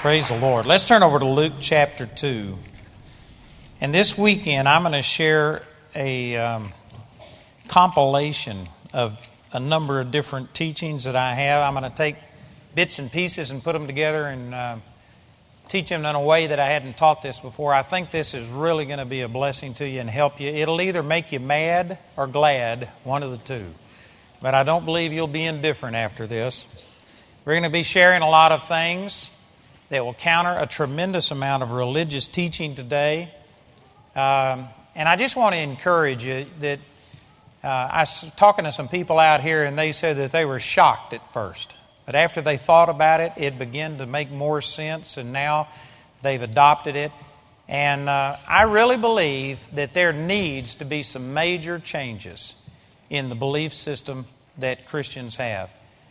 Praise the Lord. Let's turn over to Luke chapter 2. And this weekend I'm going to share a compilation of a number of different teachings that I have. I'm going to take bits and pieces and put them together and teach them in a way that I hadn't taught this before. I think this is really going to be a blessing to you and help you. It'll either make you mad or glad, one of the two. But I don't believe you'll be indifferent after this. We're going to be sharing a lot of things that will counter a tremendous amount of religious teaching today. And I just want to encourage you that I was talking to some people out here and they said that they were shocked at first. But after they thought about it, it began to make more sense, and now they've adopted it. And I really believe that there needs to be some major changes in the belief system that Christians have.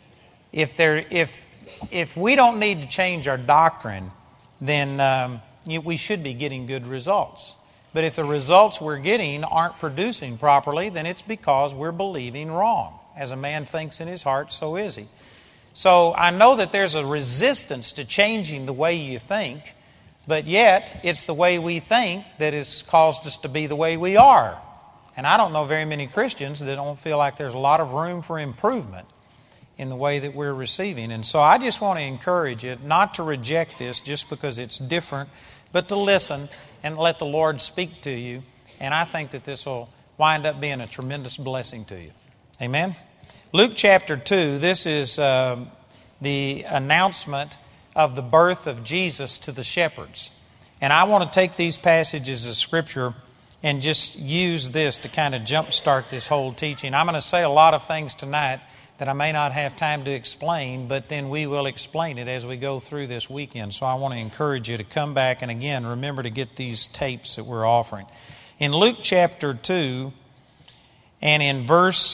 If we don't need to change our doctrine, then we should be getting good results. But if the results we're getting aren't producing properly, then it's because we're believing wrong. As a man thinks in his heart, so is he. So I know that there's a resistance to changing the way you think, but yet it's the way we think that has caused us to be the way we are. And I don't know very many Christians that don't feel like there's a lot of room for improvement in the way that we're receiving. And so I just want to encourage you not to reject this just because it's different, but to listen and let the Lord speak to you. And I think that this will wind up being a tremendous blessing to you. Amen? Luke chapter 2, this is the announcement of the birth of Jesus to the shepherds. And I want to take these passages of Scripture and just use this to kind of jumpstart this whole teaching. I'm going to say a lot of things tonight that I may not have time to explain, but then we will explain it as we go through this weekend. So I want to encourage you to come back and again, remember to get these tapes that we're offering. In Luke chapter 2 and in verse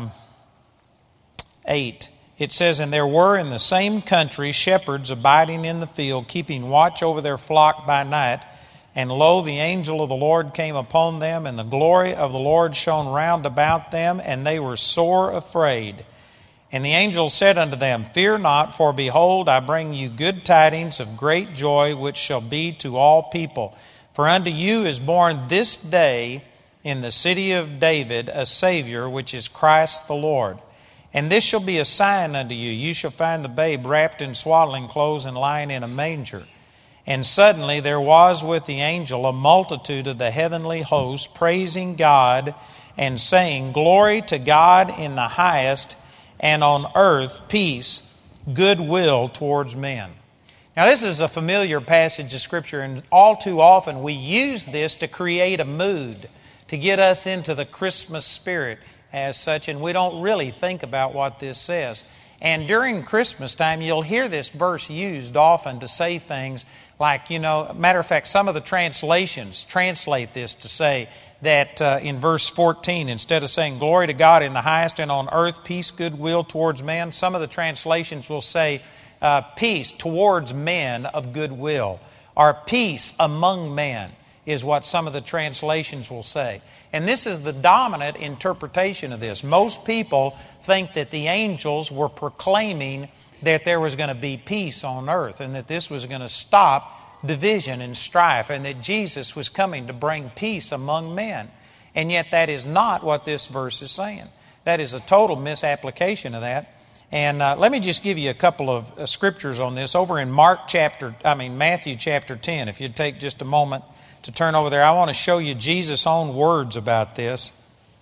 8, it says, "And there were in the same country shepherds abiding in the field, keeping watch over their flock by night. And lo, the angel of the Lord came upon them, and the glory of the Lord shone round about them, and they were sore afraid. And the angel said unto them, Fear not, for behold, I bring you good tidings of great joy, which shall be to all people. For unto you is born this day in the city of David a Savior, which is Christ the Lord. And this shall be a sign unto you. You shall find the babe wrapped in swaddling clothes and lying in a manger. And suddenly there was with the angel a multitude of the heavenly host, praising God and saying, Glory to God in the highest, and on earth peace, goodwill towards men." Now this is a familiar passage of Scripture, and all too often we use this to create a mood, to get us into the Christmas spirit as such, and we don't really think about what this says. And during Christmas time, you'll hear this verse used often to say things like, matter of fact, some of the translations translate this to say that in verse 14, instead of saying, Glory to God in the highest and on earth, peace, goodwill towards men, some of the translations will say, peace towards men of goodwill, or peace among men, is what some of the translations will say. And this is the dominant interpretation of this. Most people think that the angels were proclaiming that there was going to be peace on earth and that this was going to stop division and strife and that Jesus was coming to bring peace among men. And yet that is not what this verse is saying. That is a total misapplication of that. And let me just give you a couple of scriptures on this. Over in Matthew chapter 10, if you'd take just a moment to turn over there, I want to show you Jesus' own words about this.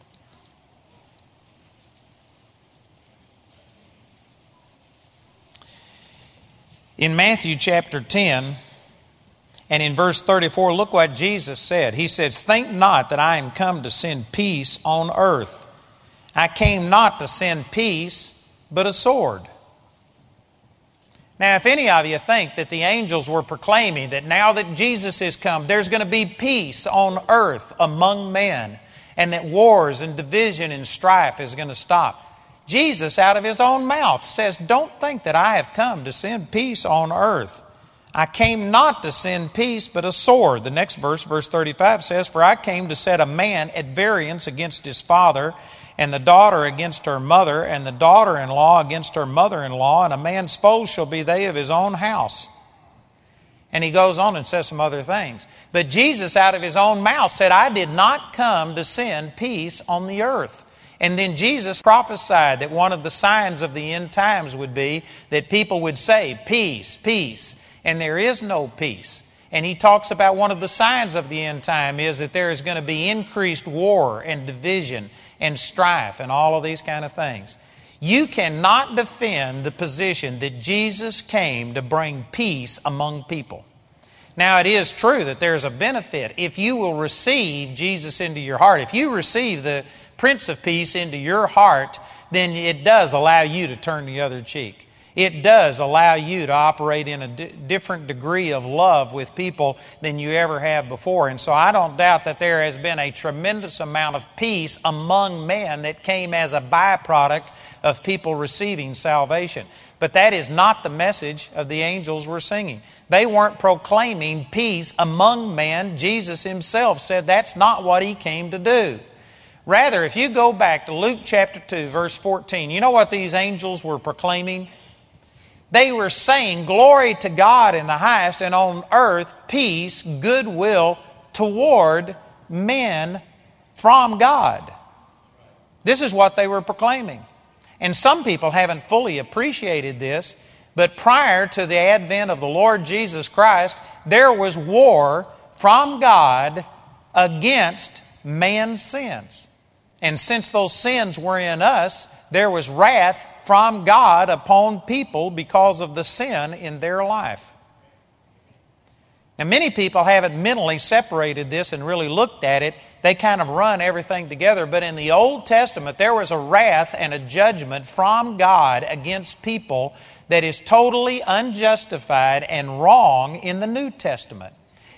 In Matthew chapter 10 and in verse 34, look what Jesus said. He says, Think not that I am come to send peace on earth. I came not to send peace, but a sword. Now, if any of you think that the angels were proclaiming that now that Jesus has come, there's going to be peace on earth among men, and that wars and division and strife is going to stop, Jesus, out of his own mouth, says, Don't think that I have come to send peace on earth. I came not to send peace, but a sword. The next verse, verse 35, says, For I came to set a man at variance against his father, and the daughter against her mother, and the daughter-in-law against her mother-in-law, and a man's foes shall be they of his own house. And he goes on and says some other things. But Jesus, out of his own mouth, said, I did not come to send peace on the earth. And then Jesus prophesied that one of the signs of the end times would be that people would say, peace, peace. And there is no peace. And he talks about one of the signs of the end time is that there is going to be increased war and division and strife and all of these kind of things. You cannot defend the position that Jesus came to bring peace among people. Now, it is true that there's a benefit. If you will receive Jesus into your heart, if you receive the Prince of Peace into your heart, then it does allow you to turn the other cheek. It does allow you to operate in a different degree of love with people than you ever have before. And so I don't doubt that there has been a tremendous amount of peace among men that came as a byproduct of people receiving salvation. But that is not the message of the angels were singing. They weren't proclaiming peace among men. Jesus himself said that's not what he came to do. Rather, if you go back to Luke chapter 2, verse 14, you know what these angels were proclaiming? They were saying, glory to God in the highest, and on earth peace, goodwill toward men from God. This is what they were proclaiming. And some people haven't fully appreciated this, but prior to the advent of the Lord Jesus Christ, there was war from God against man's sins. And since those sins were in us, there was wrath from God upon people because of the sin in their life. Now, many people haven't mentally separated this and really looked at it. They kind of run everything together. But in the Old Testament, there was a wrath and a judgment from God against people that is totally unjustified and wrong in the New Testament.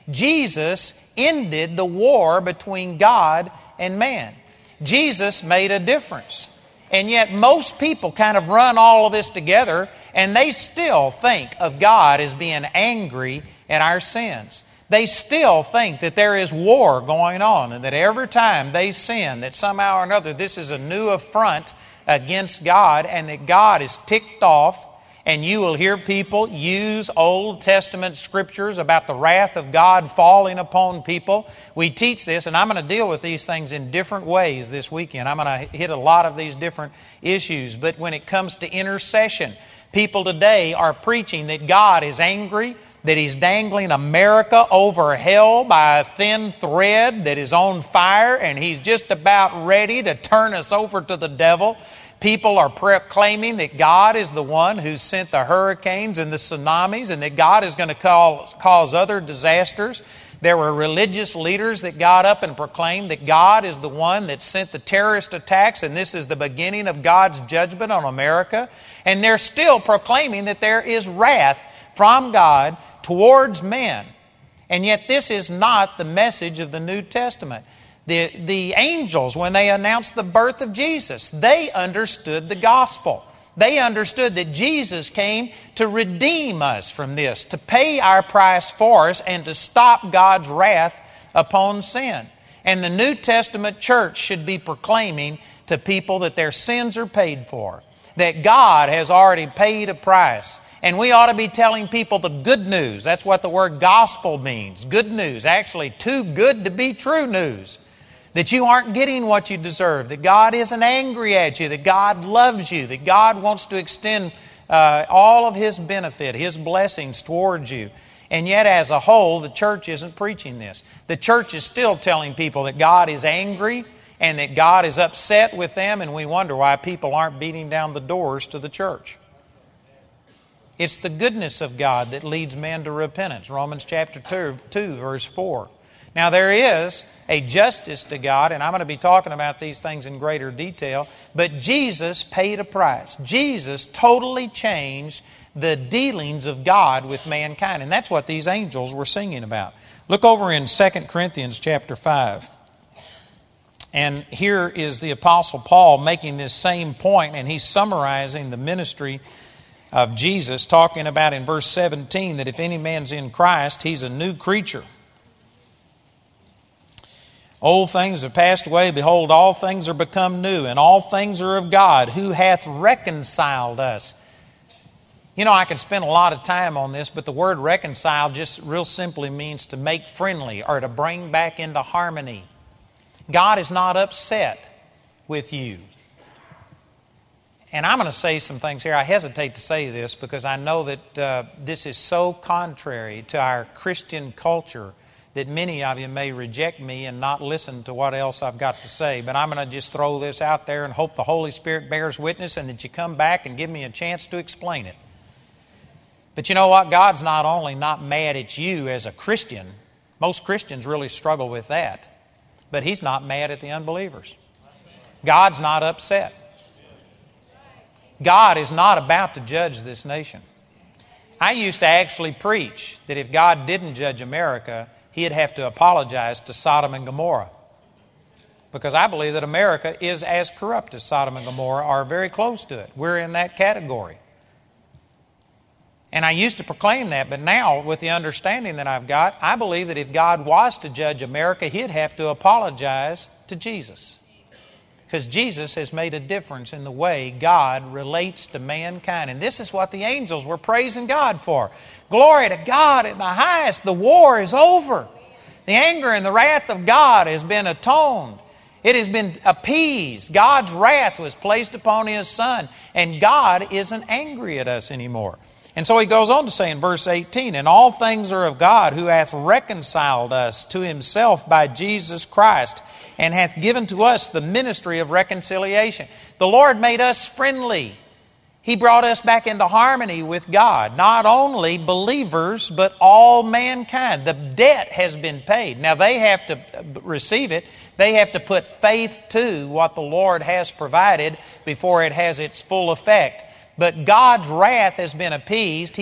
Jesus ended the war between God and man. Jesus made a difference. And yet most people kind of run all of this together, and they still think of God as being angry at our sins. They still think that there is war going on, and that every time they sin, that somehow or another this is a new affront against God, and that God is ticked off. And you will hear people use Old Testament scriptures about the wrath of God falling upon people. We teach this, and I'm going to deal with these things in different ways this weekend. I'm going to hit a lot of these different issues. But when it comes to intercession, people today are preaching that God is angry, that He's dangling America over hell by a thin thread that is on fire, and He's just about ready to turn us over to the devil. People are proclaiming that God is the one who sent the hurricanes and the tsunamis, and that God is going to cause other disasters. There were religious leaders that got up and proclaimed that God is the one that sent the terrorist attacks, and this is the beginning of God's judgment on America. And they're still proclaiming that there is wrath from God towards men. And yet this is not the message of the New Testament. The angels, when they announced the birth of Jesus, they understood the gospel. They understood that Jesus came to redeem us from this, to pay our price for us, and to stop God's wrath upon sin. And the New Testament church should be proclaiming to people that their sins are paid for, that God has already paid a price. And we ought to be telling people the good news. That's what the word gospel means. Good news. Actually, too good to be true news. That you aren't getting what you deserve. That God isn't angry at you. That God loves you. That God wants to extend all of His benefit, His blessings towards you. And yet as a whole, the church isn't preaching this. The church is still telling people that God is angry and that God is upset with them, and we wonder why people aren't beating down the doors to the church. It's the goodness of God that leads men to repentance. Romans chapter 2 verse 4. Now there is a justice to God, and I'm going to be talking about these things in greater detail, but Jesus paid a price. Jesus totally changed the dealings of God with mankind, and that's what these angels were singing about. Look over in 2 Corinthians chapter 5. And here is the Apostle Paul making this same point, and he's summarizing the ministry of Jesus, talking about in verse 17 that if any man's in Christ, he's a new creature. Old things have passed away. Behold, all things are become new, and all things are of God, who hath reconciled us You know, I could spend a lot of time on this, but the word reconcile just real simply means to make friendly or to bring back into harmony. God is not upset with you. And I'm going to say some things here. I hesitate to say this because I know that this is so contrary to our Christian culture that many of you may reject me and not listen to what else I've got to say. But I'm going to just throw this out there and hope the Holy Spirit bears witness and that you come back and give me a chance to explain it. But you know what? God's not only not mad at you as a Christian. Most Christians really struggle with that. But He's not mad at the unbelievers. God's not upset. God is not about to judge this nation. I used to actually preach that if God didn't judge America, He'd have to apologize to Sodom and Gomorrah. Because I believe that America is as corrupt as Sodom and Gomorrah, or very close to it. We're in that category. And I used to proclaim that, but now, with the understanding that I've got, I believe that if God was to judge America, He'd have to apologize to Jesus. Because Jesus has made a difference in the way God relates to mankind. And this is what the angels were praising God for. Glory to God in the highest. The war is over. The anger and the wrath of God has been atoned. It has been appeased. God's wrath was placed upon His Son. And God isn't angry at us anymore. And so He goes on to say in verse 18, "And all things are of God, who hath reconciled us to Himself by Jesus Christ, and hath given to us the ministry of reconciliation." The Lord made us friendly. He brought us back into harmony with God. Not only believers, but all mankind. The debt has been paid. Now they have to receive it. They have to put faith to what the Lord has provided before it has its full effect. But God's wrath has been appeased.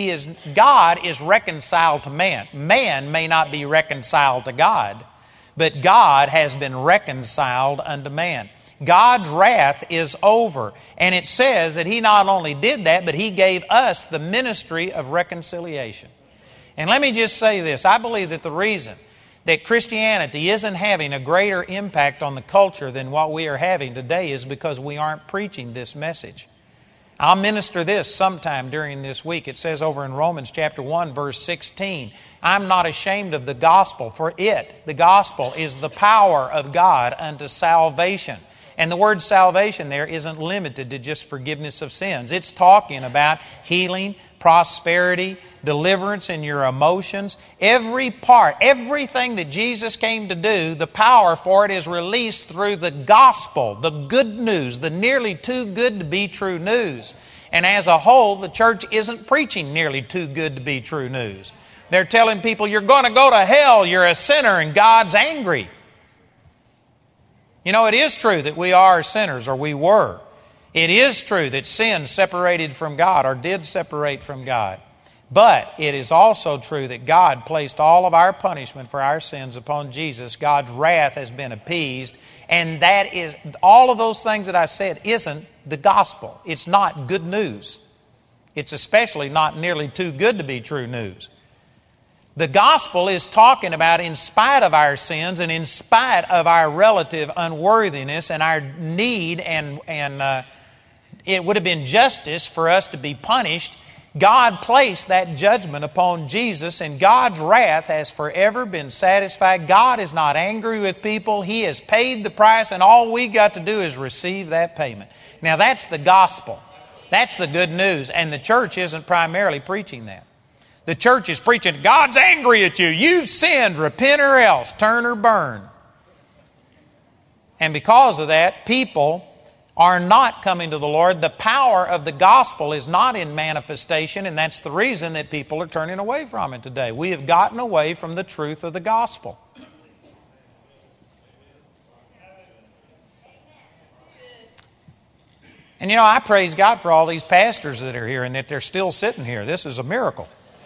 God is reconciled to man. Man may not be reconciled to God, but God has been reconciled unto man. God's wrath is over. And it says that He not only did that, but He gave us the ministry of reconciliation. And let me just say this. I believe that the reason that Christianity isn't having a greater impact on the culture than what we are having today is because we aren't preaching this message. I'll minister this sometime during this week. It says over in Romans chapter 1, verse 16, "I'm not ashamed of the gospel, for the gospel, is the power of God unto salvation." And the word salvation there isn't limited to just forgiveness of sins. It's talking about healing, prosperity, deliverance in your emotions. Every part, everything that Jesus came to do, the power for it is released through the gospel, the good news, the nearly too good to be true news. And as a whole, the church isn't preaching nearly too good to be true news. They're telling people, you're going to go to hell, you're a sinner, and God's angry. You know, it is true that we are sinners, or we were. It is true that sin separated from God, or did separate from God. But it is also true that God placed all of our punishment for our sins upon Jesus. God's wrath has been appeased. And that is, all of those things that I said isn't the gospel. It's not good news. It's especially not nearly too good to be true news. The gospel is talking about, in spite of our sins and in spite of our relative unworthiness and our need, and it would have been justice for us to be punished, God placed that judgment upon Jesus, and God's wrath has forever been satisfied. God is not angry with people. He has paid the price, and all we got to do is receive that payment. Now that's the gospel. That's the good news, and the church isn't primarily preaching that. The church is preaching, God's angry at you. You've sinned. Repent or else. Turn or burn. And because of that, people are not coming to the Lord. The power of the gospel is not in manifestation, and that's the reason that people are turning away from it today. We have gotten away from the truth of the gospel. And you know, I praise God for all these pastors that are here and that they're still sitting here. This is a miracle.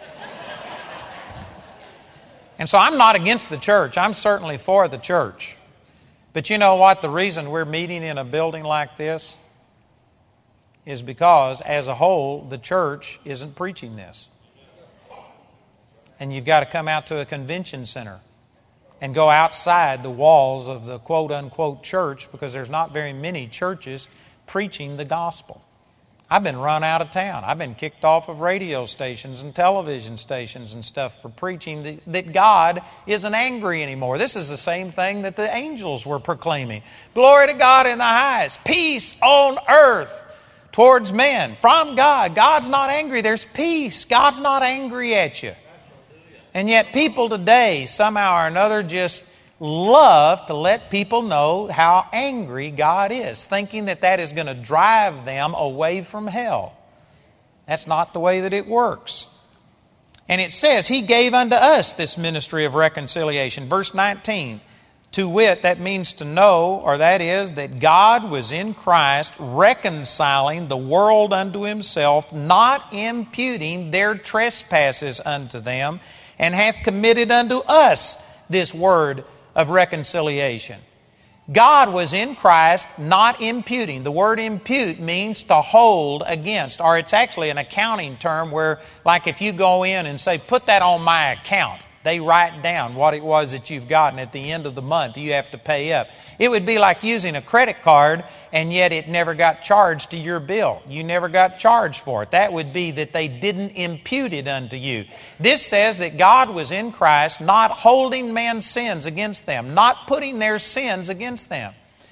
And so I'm not against the church. I'm certainly for the church. But you know what? The reason we're meeting in a building like this is because, as a whole, the church isn't preaching this. And you've got to come out to a convention center and go outside the walls of the quote-unquote church, because there's not very many churches preaching the gospel. I've been run out of town. I've been kicked off of radio stations and television stations and stuff for preaching that God isn't angry anymore. This is the same thing that the angels were proclaiming. Glory to God in the highest. Peace on earth towards men from God. God's not angry. There's peace. God's not angry at you. And yet people today, somehow or another, just love to let people know how angry God is, thinking that that is going to drive them away from hell. That's not the way that it works. And it says, He gave unto us this ministry of reconciliation. Verse 19, to wit, that means to know, or that is, that God was in Christ reconciling the world unto Himself, not imputing their trespasses unto them, and hath committed unto us this word of reconciliation. God was in Christ, not imputing. The word impute means to hold against, or it's actually an accounting term where, like if you go in and say, put that on my account, they write down what it was that you've gotten at the end of the month you have to pay up. It would be like using a credit card and yet it never got charged to your bill. You never got charged for it. That would be that they didn't impute it unto you. This says that God was in Christ, not holding man's sins against them, not putting their sins against them.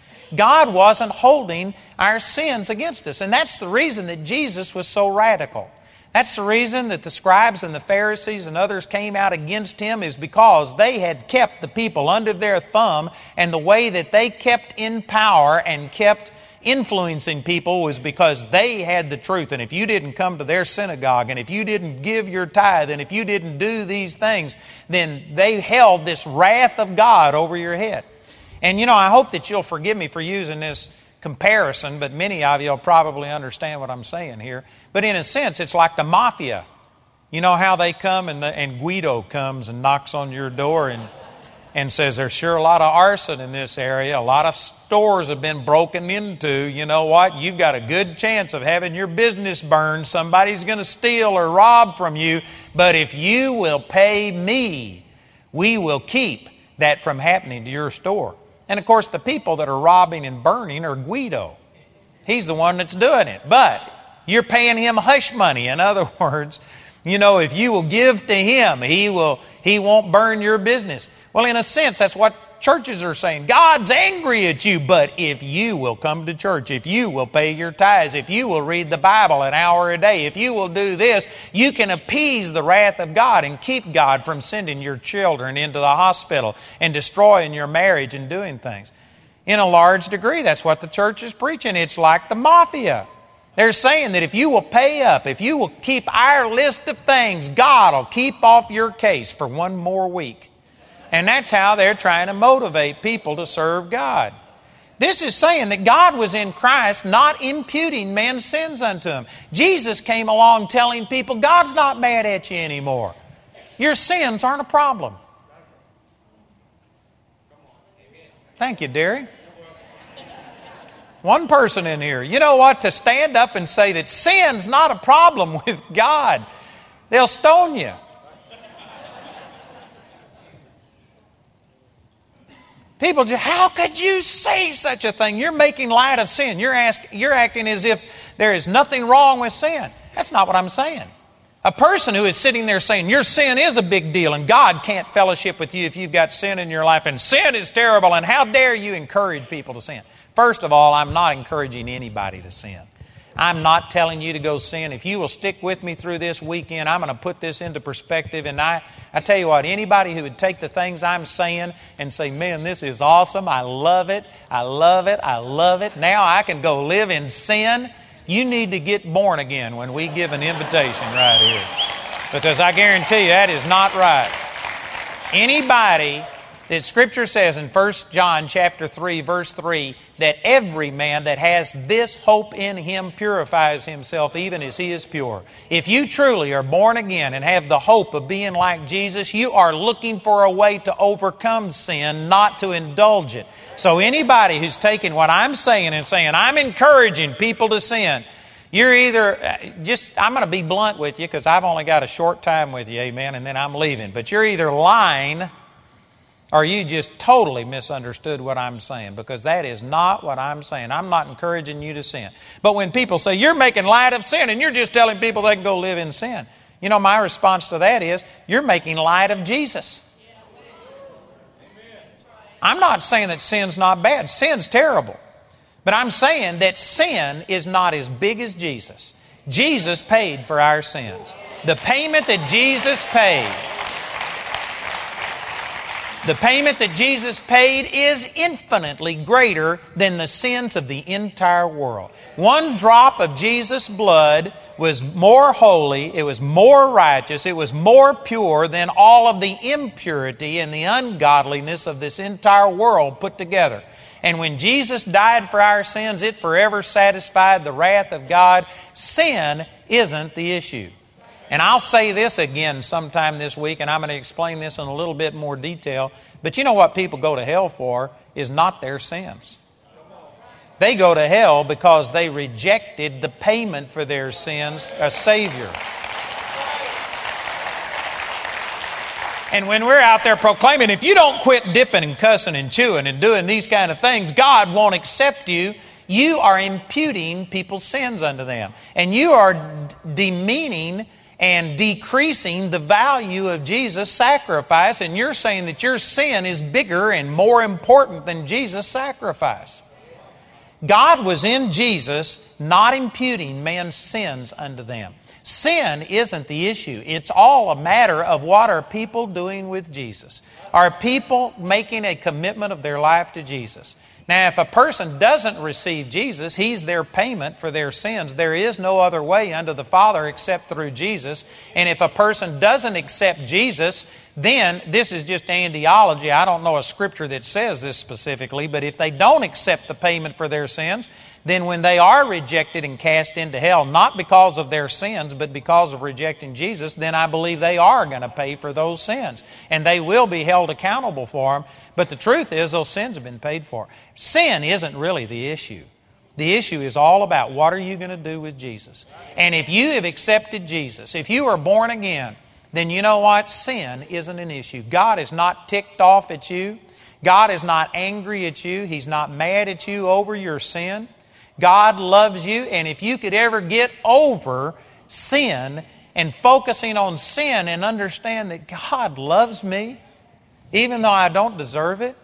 God wasn't holding our sins against us. And that's the reason that Jesus was so radical. That's the reason that the scribes and the Pharisees and others came out against Him, is because they had kept the people under their thumb, and the way that they kept in power and kept influencing people was because they had the truth. And if you didn't come to their synagogue, and if you didn't give your tithe, and if you didn't do these things, then they held this wrath of God over your head. And I hope that you'll forgive me for using this comparison, but many of you will probably understand what I'm saying here. But in a sense, it's like the mafia. You know how they come and Guido comes and knocks on your door and says, there's sure a lot of arson in this area. A lot of stores have been broken into. You know what? You've got a good chance of having your business burned. Somebody's going to steal or rob from you. But if you will pay me, we will keep that from happening to your store. And of course, the people that are robbing and burning are Guido. He's the one that's doing it. But you're paying him hush money. In other words, if you will give to him, he won't burn your business. Well, in a sense, that's what churches are saying. God's angry at you, but if you will come to church, if you will pay your tithes, if you will read the Bible an hour a day, if you will do this, you can appease the wrath of God and keep God from sending your children into the hospital and destroying your marriage and doing things. In a large degree, that's what the church is preaching. It's like the mafia. They're saying that if you will pay up, if you will keep our list of things, God will keep off your case for one more week. And that's how they're trying to motivate people to serve God. This is saying that God was in Christ, not imputing man's sins unto Him. Jesus came along telling people, God's not mad at you anymore. Your sins aren't a problem. Thank you, Derry. One person in here. You know what? To stand up and say that sin's not a problem with God, they'll stone you. People just, how could you say such a thing? You're making light of sin. You're acting as if there is nothing wrong with sin. That's not what I'm saying. A person who is sitting there saying your sin is a big deal and God can't fellowship with you if you've got sin in your life and sin is terrible and how dare you encourage people to sin. First of all, I'm not encouraging anybody to sin. I'm not telling you to go sin. If you will stick with me through this weekend, I'm going to put this into perspective. And I tell you what, anybody who would take the things I'm saying and say, man, this is awesome. I love it. I love it. I love it. Now I can go live in sin. You need to get born again when we give an invitation right here. Because I guarantee you that is not right. Anybody that Scripture says in 1 John chapter 3, verse 3, that every man that has this hope in him purifies himself even as he is pure. If you truly are born again and have the hope of being like Jesus, you are looking for a way to overcome sin, not to indulge it. So anybody who's taking what I'm saying and saying, I'm encouraging people to sin, you're either, I'm going to be blunt with you because I've only got a short time with you, amen, and then I'm leaving. But you're either lying Or you just totally misunderstood what I'm saying, because that is not what I'm saying. I'm not encouraging you to sin. But when people say, you're making light of sin and you're just telling people they can go live in sin, you know, my response to that is, you're making light of Jesus. I'm not saying that sin's not bad. Sin's terrible. But I'm saying that sin is not as big as Jesus. Jesus paid for our sins. The payment that Jesus paid... The payment that Jesus paid is infinitely greater than the sins of the entire world. One drop of Jesus' blood was more holy, it was more righteous, it was more pure than all of the impurity and the ungodliness of this entire world put together. And when Jesus died for our sins, it forever satisfied the wrath of God. Sin isn't the issue. And I'll say this again sometime this week, and I'm going to explain this in a little bit more detail. But you know what people go to hell for is not their sins. They go to hell because they rejected the payment for their sins, a Savior. And when we're out there proclaiming, if you don't quit dipping and cussing and chewing and doing these kind of things, God won't accept you. You are imputing people's sins unto them. And you are demeaning and decreasing the value of Jesus' sacrifice, and you're saying that your sin is bigger and more important than Jesus' sacrifice. God was in Jesus, not imputing men's sins unto them. Sin isn't the issue. It's all a matter of what are people doing with Jesus. Are people making a commitment of their life to Jesus? Now, if a person doesn't receive Jesus, He's their payment for their sins. There is no other way unto the Father except through Jesus. And if a person doesn't accept Jesus, then this is just andiology. I don't know a scripture that says this specifically, but if they don't accept the payment for their sins, then when they are rejected and cast into hell, not because of their sins, but because of rejecting Jesus, then I believe they are going to pay for those sins. And they will be held accountable for them. But the truth is, those sins have been paid for. Sin isn't really the issue. The issue is all about what are you going to do with Jesus. And if you have accepted Jesus, if you are born again, then you know what? Sin isn't an issue. God is not ticked off at you. God is not angry at you. He's not mad at you over your sin. God loves you, and if you could ever get over sin and focusing on sin and understand that God loves me, even though I don't deserve it.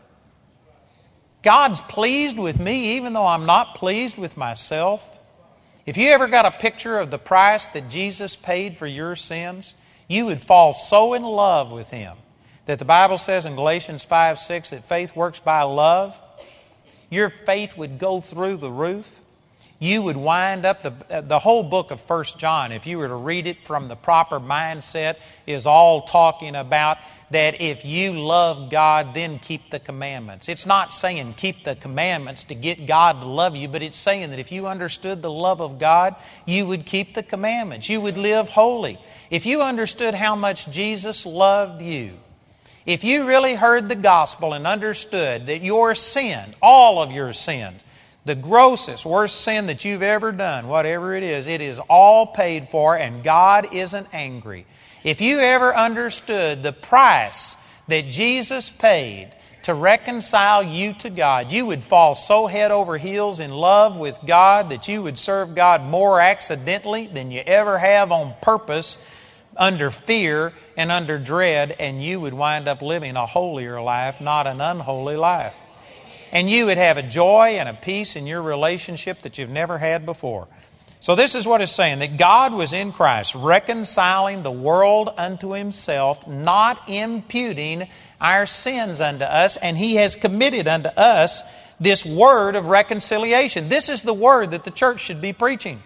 God's pleased with me, even though I'm not pleased with myself. If you ever got a picture of the price that Jesus paid for your sins, you would fall so in love with Him that the Bible says in Galatians 5:6 that faith works by love. Your faith would go through the roof. You would wind up, the whole book of 1 John, if you were to read it from the proper mindset, is all talking about that if you love God, then keep the commandments. It's not saying keep the commandments to get God to love you, but it's saying that if you understood the love of God, you would keep the commandments. You would live holy. If you understood how much Jesus loved you, if you really heard the gospel and understood that your sin, all of your sins, the grossest, worst sin that you've ever done, whatever it is all paid for, and God isn't angry. If you ever understood the price that Jesus paid to reconcile you to God, you would fall so head over heels in love with God that you would serve God more accidentally than you ever have on purpose, under fear and under dread, and you would wind up living a holier life, not an unholy life. And you would have a joy and a peace in your relationship that you've never had before. So this is what it's saying, that God was in Christ, reconciling the world unto Himself, not imputing our sins unto us, and He has committed unto us this word of reconciliation. This is the word that the church should be preaching.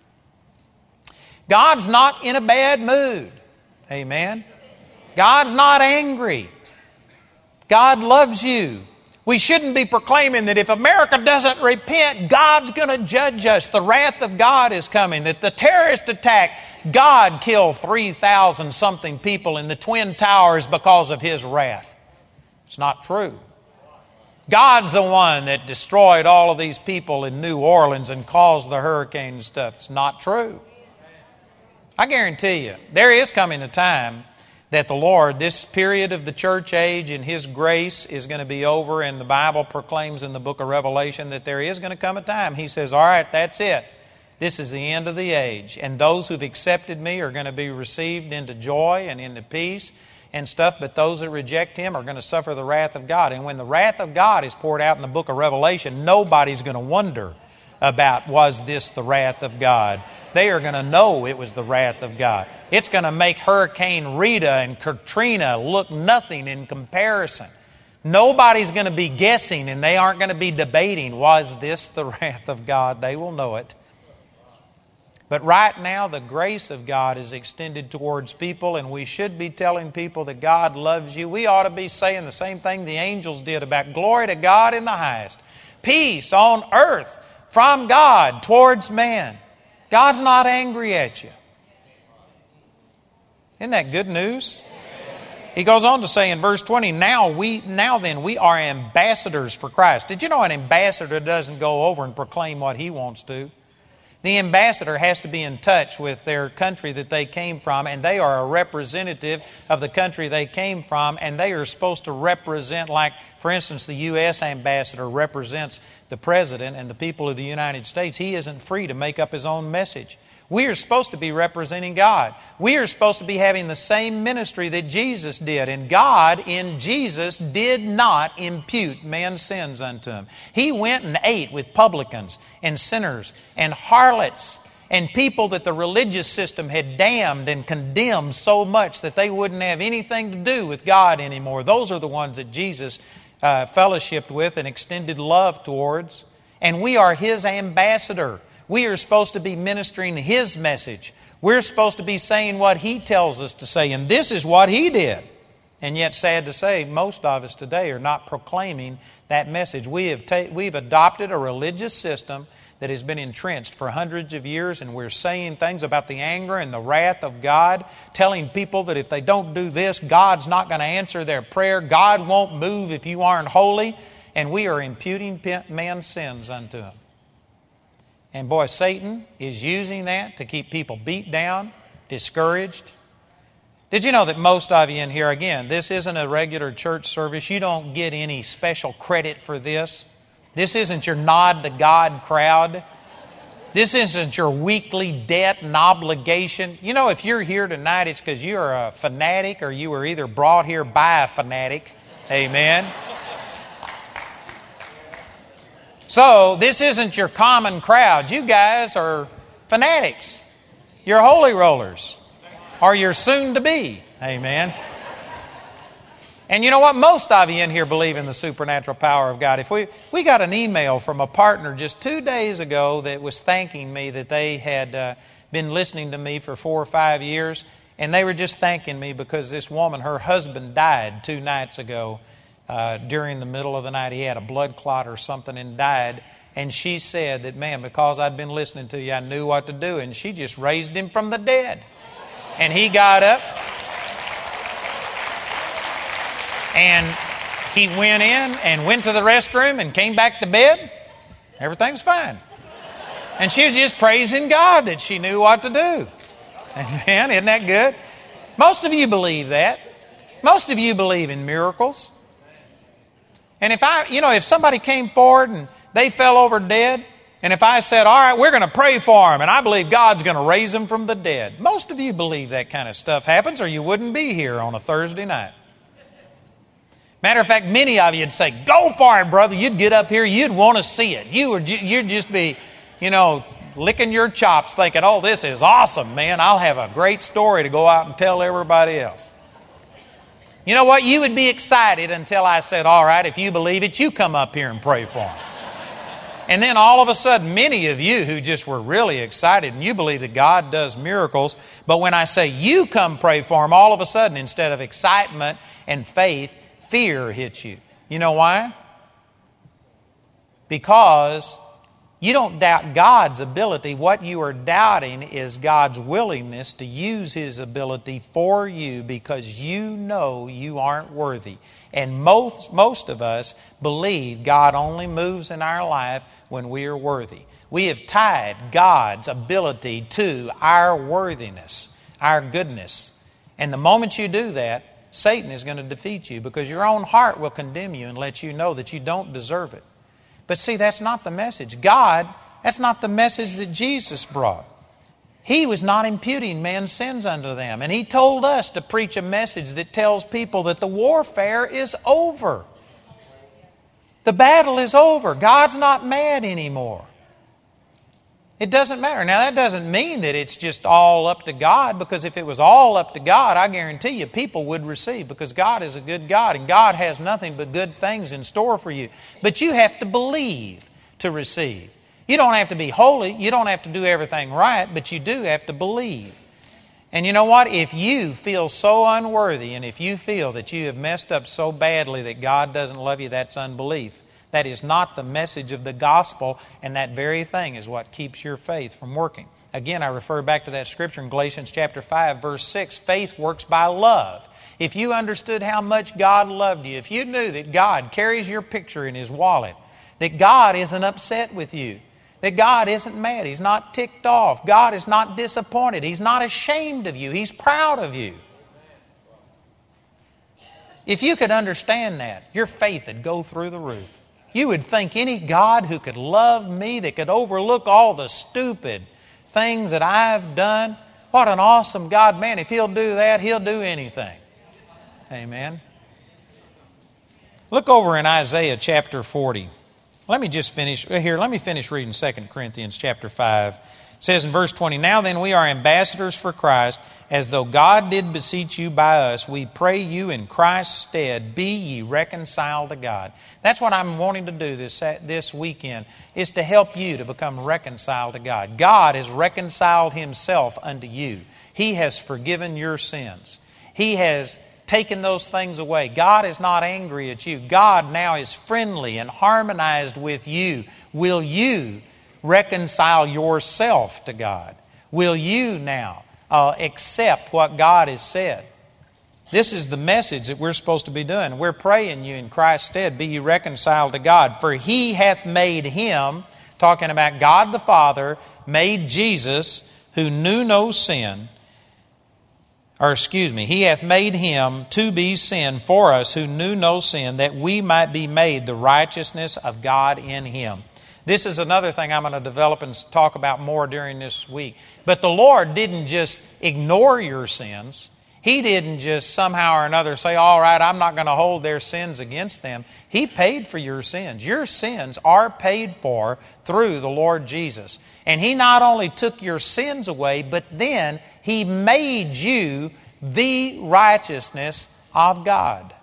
God's not in a bad mood. Amen. God's not angry. God loves you. We shouldn't be proclaiming that if America doesn't repent, God's going to judge us. The wrath of God is coming. That the terrorist attack, God killed 3,000 something people in the Twin Towers because of His wrath. It's not true. God's the one that destroyed all of these people in New Orleans and caused the hurricane and stuff. It's not true. I guarantee you, there is coming a time that the Lord, this period of the church age and His grace is going to be over, and the Bible proclaims in the book of Revelation that there is going to come a time. He says, all right, that's it. This is the end of the age. And those who've accepted me are going to be received into joy and into peace and stuff, but those that reject Him are going to suffer the wrath of God. And when the wrath of God is poured out in the book of Revelation, nobody's going to wonder about, was this the wrath of God? They are going to know it was the wrath of God. It's going to make Hurricane Rita and Katrina look nothing in comparison. Nobody's going to be guessing, and they aren't going to be debating, was this the wrath of God? They will know it. But right now, the grace of God is extended towards people, and we should be telling people that God loves you. We ought to be saying the same thing the angels did about glory to God in the highest. Peace on earth from God towards man. God's not angry at you. Isn't that good news? He goes on to say in verse 20, now then we are ambassadors for Christ. Did you know an ambassador doesn't go over and proclaim what he wants to? The ambassador has to be in touch with their country that they came from, and they are a representative of the country they came from, and they are supposed to represent, like, for instance, the U.S. ambassador represents the President and the people of the United States. He isn't free to make up his own message. We are supposed to be representing God. We are supposed to be having the same ministry that Jesus did. And God in Jesus did not impute men's sins unto Him. He went and ate with publicans and sinners and harlots and people that the religious system had damned and condemned so much that they wouldn't have anything to do with God anymore. Those are the ones that Jesus fellowshiped with and extended love towards. And we are His ambassador. We are supposed to be ministering His message. We're supposed to be saying what He tells us to say. And this is what He did. And yet, sad to say, most of us today are not proclaiming that message. We've adopted a religious system that has been entrenched for hundreds of years, and we're saying things about the anger and the wrath of God, telling people that if they don't do this, God's not going to answer their prayer. God won't move if you aren't holy. And we are imputing man's sins unto Him. And boy, Satan is using that to keep people beat down, discouraged. Did you know that most of you in here, again, this isn't a regular church service. You don't get any special credit for this. This isn't your nod to God crowd. This isn't your weekly debt and obligation. You know, if you're here tonight, it's because you're a fanatic or you were either brought here by a fanatic. Amen. So, this isn't your common crowd. You guys are fanatics. You're holy rollers. Or you're soon to be. Amen. And you know what? Most of you in here believe in the supernatural power of God. If we got an email from a partner just 2 days ago that was thanking me that they had been listening to me for 4 or 5 years. And they were just thanking me because this woman, her husband died 2 nights ago. During the middle of the night, he had a blood clot or something and died. And she said that, man, because I'd been listening to you, I knew what to do. And she just raised him from the dead. And he got up. And he went in and went to the restroom and came back to bed. Everything's fine. And she was just praising God that she knew what to do. Amen. Isn't that good? Most of you believe that. Most of you believe in miracles. And if somebody came forward and they fell over dead, and if I said, all right, we're going to pray for them, and I believe God's going to raise them from the dead. Most of you believe that kind of stuff happens, or you wouldn't be here on a Thursday night. Matter of fact, many of you would say, go for it, brother. You'd get up here, you'd want to see it. You'd just be, licking your chops thinking, oh, this is awesome, man. I'll have a great story to go out and tell everybody else. You know what? You would be excited until I said, all right, if you believe it, you come up here and pray for them. And then all of a sudden, many of you who just were really excited and you believe that God does miracles, but when I say you come pray for them, all of a sudden, instead of excitement and faith, fear hits you. You know why? Because you don't doubt God's ability. What you are doubting is God's willingness to use His ability for you because you know you aren't worthy. And most of us believe God only moves in our life when we are worthy. We have tied God's ability to our worthiness, our goodness. And the moment you do that, Satan is going to defeat you because your own heart will condemn you and let you know that you don't deserve it. But see, that's not the message. That's not the message that Jesus brought. He was not imputing man's sins unto them. And He told us to preach a message that tells people that the warfare is over. The battle is over. God's not mad anymore. It doesn't matter. Now, that doesn't mean that it's just all up to God, because if it was all up to God, I guarantee you people would receive, because God is a good God and God has nothing but good things in store for you. But you have to believe to receive. You don't have to be holy. You don't have to do everything right, but you do have to believe. And you know what? If you feel so unworthy, and if you feel that you have messed up so badly that God doesn't love you, that's unbelief. That is not the message of the gospel, and that very thing is what keeps your faith from working. Again, I refer back to that scripture in Galatians chapter 5, verse 6. Faith works by love. If you understood how much God loved you, if you knew that God carries your picture in His wallet, that God isn't upset with you, that God isn't mad, He's not ticked off, God is not disappointed, He's not ashamed of you, He's proud of you. If you could understand that, your faith would go through the roof. You would think any God who could love me, that could overlook all the stupid things that I've done, what an awesome God. Man, if He'll do that, He'll do anything. Amen. Look over in Isaiah chapter 40. Let me just finish here. Let me finish reading 2 Corinthians chapter 5. It says in verse 20, Now then we are ambassadors for Christ, as though God did beseech you by us. We pray you in Christ's stead, be ye reconciled to God. That's what I'm wanting to do this weekend, is to help you to become reconciled to God. God has reconciled Himself unto you. He has forgiven your sins. He has taken those things away. God is not angry at you. God now is friendly and harmonized with you. Will you reconcile yourself to God? Will you now accept what God has said? This is the message that we're supposed to be doing. We're praying you in Christ's stead, be ye reconciled to God. For He hath made Him, talking about God the Father, made Jesus, who knew no sin, He hath made Him to be sin for us who knew no sin, that we might be made the righteousness of God in Him. This is another thing I'm going to develop and talk about more during this week. But the Lord didn't just ignore your sins. He didn't just somehow or another say, all right, I'm not going to hold their sins against them. He paid for your sins. Your sins are paid for through the Lord Jesus. And He not only took your sins away, but then He made you the righteousness of God.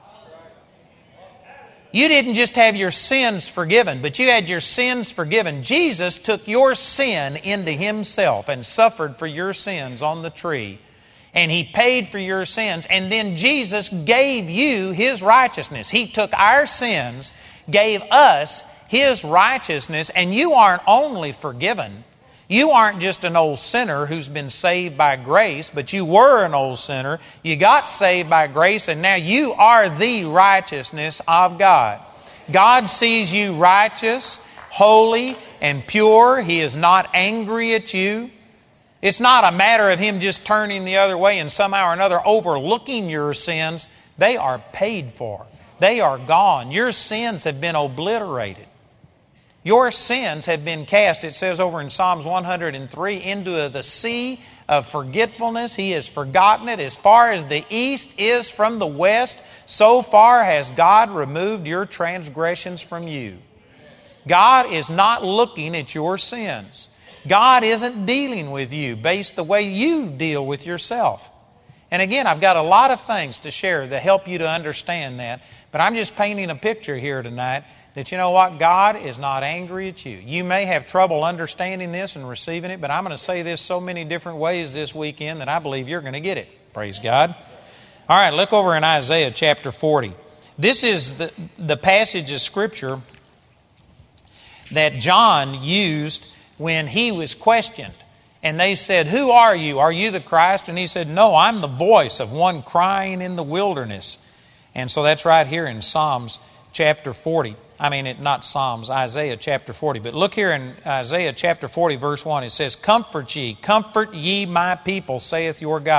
You didn't just have your sins forgiven, but you had your sins forgiven. Jesus took your sin into Himself and suffered for your sins on the tree. And He paid for your sins. And then Jesus gave you His righteousness. He took our sins, gave us His righteousness. And you aren't only forgiven. You aren't just an old sinner who's been saved by grace, but you were an old sinner. You got saved by grace, and now you are the righteousness of God. God sees you righteous, holy, and pure. He is not angry at you. It's not a matter of Him just turning the other way and somehow or another overlooking your sins. They are paid for. They are gone. Your sins have been obliterated. Your sins have been cast, it says over in Psalms 103, into the sea of forgetfulness. He has forgotten it. As far as the east is from the west, so far has God removed your transgressions from you. God is not looking at your sins. God isn't dealing with you based the way you deal with yourself. And again, I've got a lot of things to share to help you to understand that. But I'm just painting a picture here tonight that you know what? God is not angry at you. You may have trouble understanding this and receiving it, but I'm going to say this so many different ways this weekend that I believe you're going to get it. Praise God. All right, look over in Isaiah chapter 40. This is the passage of Scripture that John used when he was questioned. And they said, who are you? Are you the Christ? And he said, no, I'm the voice of one crying in the wilderness. And so that's right here in Psalms chapter 40. Isaiah chapter 40. But look here in Isaiah chapter 40, verse 1. It says, comfort ye my people, saith your God.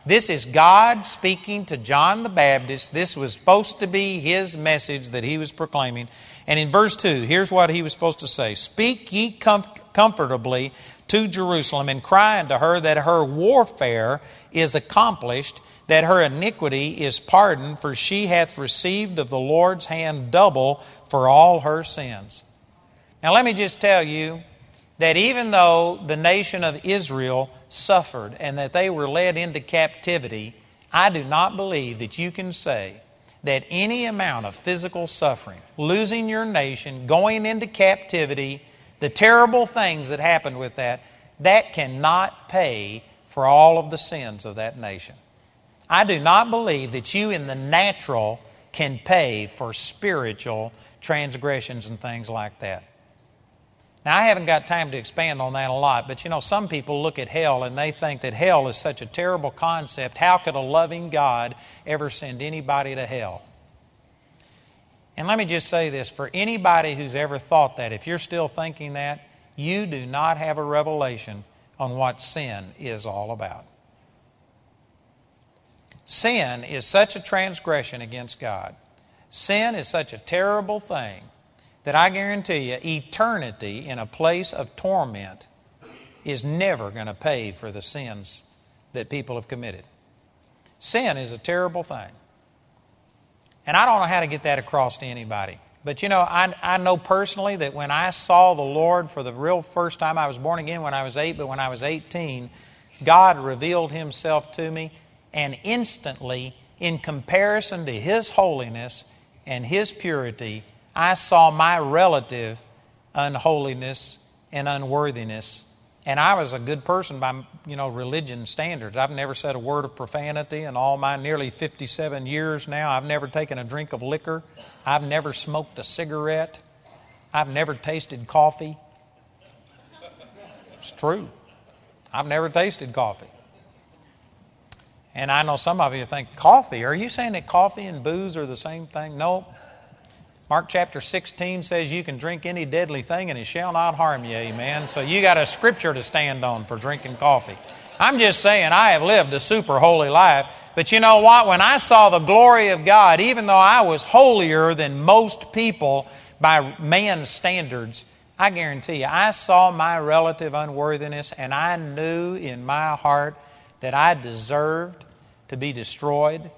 This is God speaking to John the Baptist. This was supposed to be his message that he was proclaiming. And in verse 2, here's what he was supposed to say. Speak ye comfortably to Jerusalem, and cry unto her that her warfare is accomplished, that her iniquity is pardoned, for she hath received of the Lord's hand double for all her sins. Now let me just tell you that even though the nation of Israel suffered and that they were led into captivity, I do not believe that you can say that any amount of physical suffering, losing your nation, going into captivity, the terrible things that happened with that cannot pay for all of the sins of that nation. I do not believe that you in the natural can pay for spiritual transgressions and things like that. Now, I haven't got time to expand on that a lot, but some people look at hell and they think that hell is such a terrible concept. How could a loving God ever send anybody to hell? And let me just say this, for anybody who's ever thought that, if you're still thinking that, you do not have a revelation on what sin is all about. Sin is such a transgression against God. Sin is such a terrible thing that I guarantee you eternity in a place of torment is never going to pay for the sins that people have committed. Sin is a terrible thing. And I don't know how to get that across to anybody. But I know personally that when I saw the Lord for the real first time, I was born again when I was 8, but when I was 18, God revealed Himself to me, and instantly, in comparison to His holiness and His purity, I saw my relative unholiness and unworthiness. And I was a good person by, religion standards. I've never said a word of profanity in all my nearly 57 years now. I've never taken a drink of liquor. I've never smoked a cigarette. I've never tasted coffee. It's true. I've never tasted coffee. And I know some of you think, coffee? Are you saying that coffee and booze are the same thing? No. Mark chapter 16 says you can drink any deadly thing and it shall not harm you, amen. So you got a scripture to stand on for drinking coffee. I'm just saying I have lived a super holy life. But you know what? When I saw the glory of God, even though I was holier than most people by man's standards, I guarantee you, I saw my relative unworthiness and I knew in my heart that I deserved to be destroyed.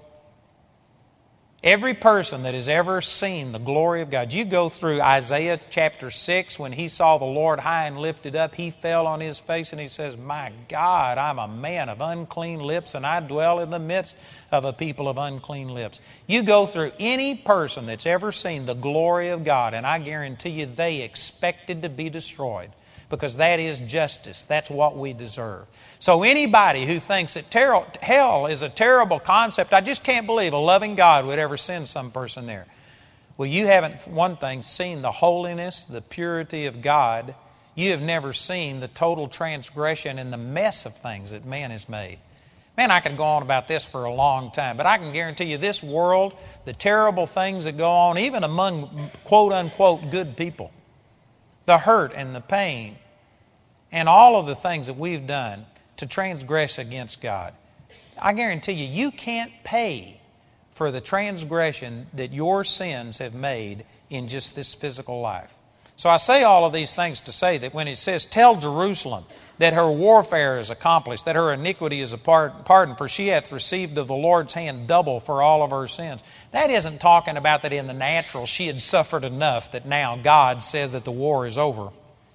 Every person that has ever seen the glory of God, you go through Isaiah chapter 6, when he saw the Lord high and lifted up, he fell on his face and he says, my God, I'm a man of unclean lips and I dwell in the midst of a people of unclean lips. You go through any person that's ever seen the glory of God and I guarantee you they expected to be destroyed. Because that is justice. That's what we deserve. So anybody who thinks that hell is a terrible concept, I just can't believe a loving God would ever send some person there. Well, you haven't, one thing, seen the holiness, the purity of God. You have never seen the total transgression and the mess of things that man has made. Man, I could go on about this for a long time, but I can guarantee you this world, the terrible things that go on, even among quote-unquote good people, the hurt and the pain, and all of the things that we've done to transgress against God. I guarantee you, you can't pay for the transgression that your sins have made in just this physical life. So I say all of these things to say that when it says, tell Jerusalem that her warfare is accomplished, that her iniquity is pardoned, for she hath received of the Lord's hand double for all of her sins. That isn't talking about that in the natural she had suffered enough that now God says that the war is over.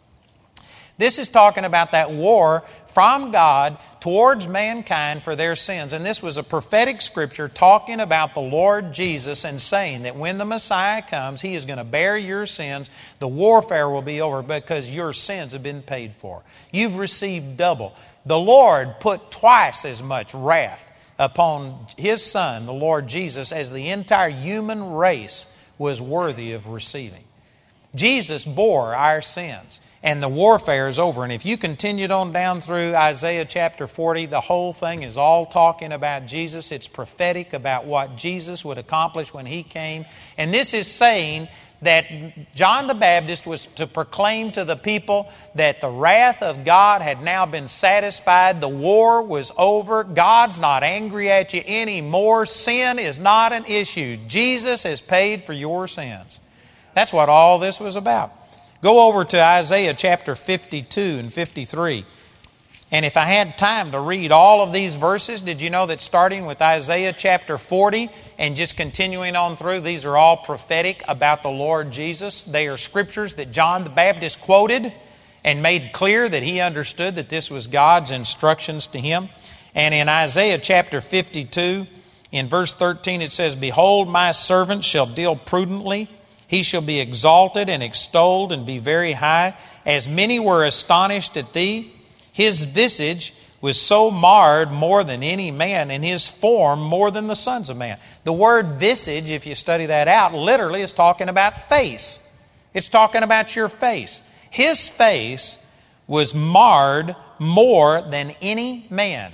This is talking about that war from God towards mankind for their sins. And this was a prophetic scripture talking about the Lord Jesus and saying that when the Messiah comes, He is going to bear your sins. The warfare will be over because your sins have been paid for. You've received double. The Lord put twice as much wrath upon His Son, the Lord Jesus, as the entire human race was worthy of receiving. Jesus bore our sins. And the warfare is over. And if you continued on down through Isaiah chapter 40, the whole thing is all talking about Jesus. It's prophetic about what Jesus would accomplish when He came. And this is saying that John the Baptist was to proclaim to the people that the wrath of God had now been satisfied. The war was over. God's not angry at you anymore. Sin is not an issue. Jesus has paid for your sins. That's what all this was about. Go over to Isaiah chapter 52 and 53. And if I had time to read all of these verses, did you know that starting with Isaiah chapter 40 and just continuing on through, these are all prophetic about the Lord Jesus. They are scriptures that John the Baptist quoted and made clear that he understood that this was God's instructions to him. And in Isaiah chapter 52, in verse 13, it says, "Behold, my servant shall deal prudently. He shall be exalted and extolled and be very high. As many were astonished at thee, his visage was so marred more than any man, and his form more than the sons of man." The word visage, if you study that out, literally is talking about face. It's talking about your face. His face was marred more than any man.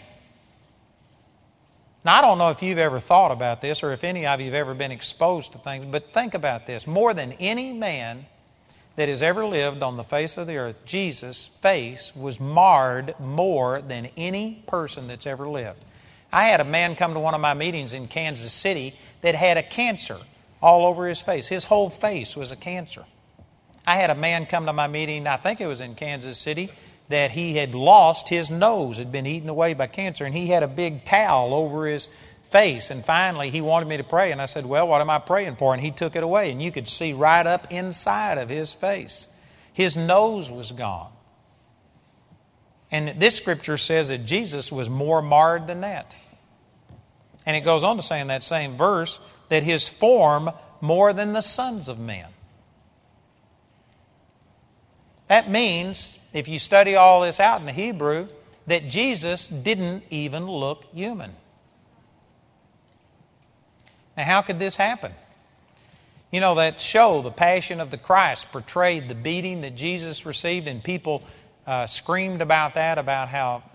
Now, I don't know if you've ever thought about this or if any of you have ever been exposed to things, but think about this. More than any man that has ever lived on the face of the earth, Jesus' face was marred more than any person that's ever lived. I had a man come to one of my meetings in Kansas City that had a cancer all over his face. His whole face was a cancer. I had a man come to my meeting, I think it was in Kansas City, that he had lost his nose, had been eaten away by cancer, and he had a big towel over his face. And finally, he wanted me to pray, and I said, "Well, what am I praying for?" And he took it away, and you could see right up inside of his face. His nose was gone. And this scripture says that Jesus was more marred than that. And it goes on to say in that same verse that his form more than the sons of men. That means, if you study all this out in the Hebrew, that Jesus didn't even look human. Now, how could this happen? You know, that show, The Passion of the Christ, portrayed the beating that Jesus received, and people screamed about that, about how,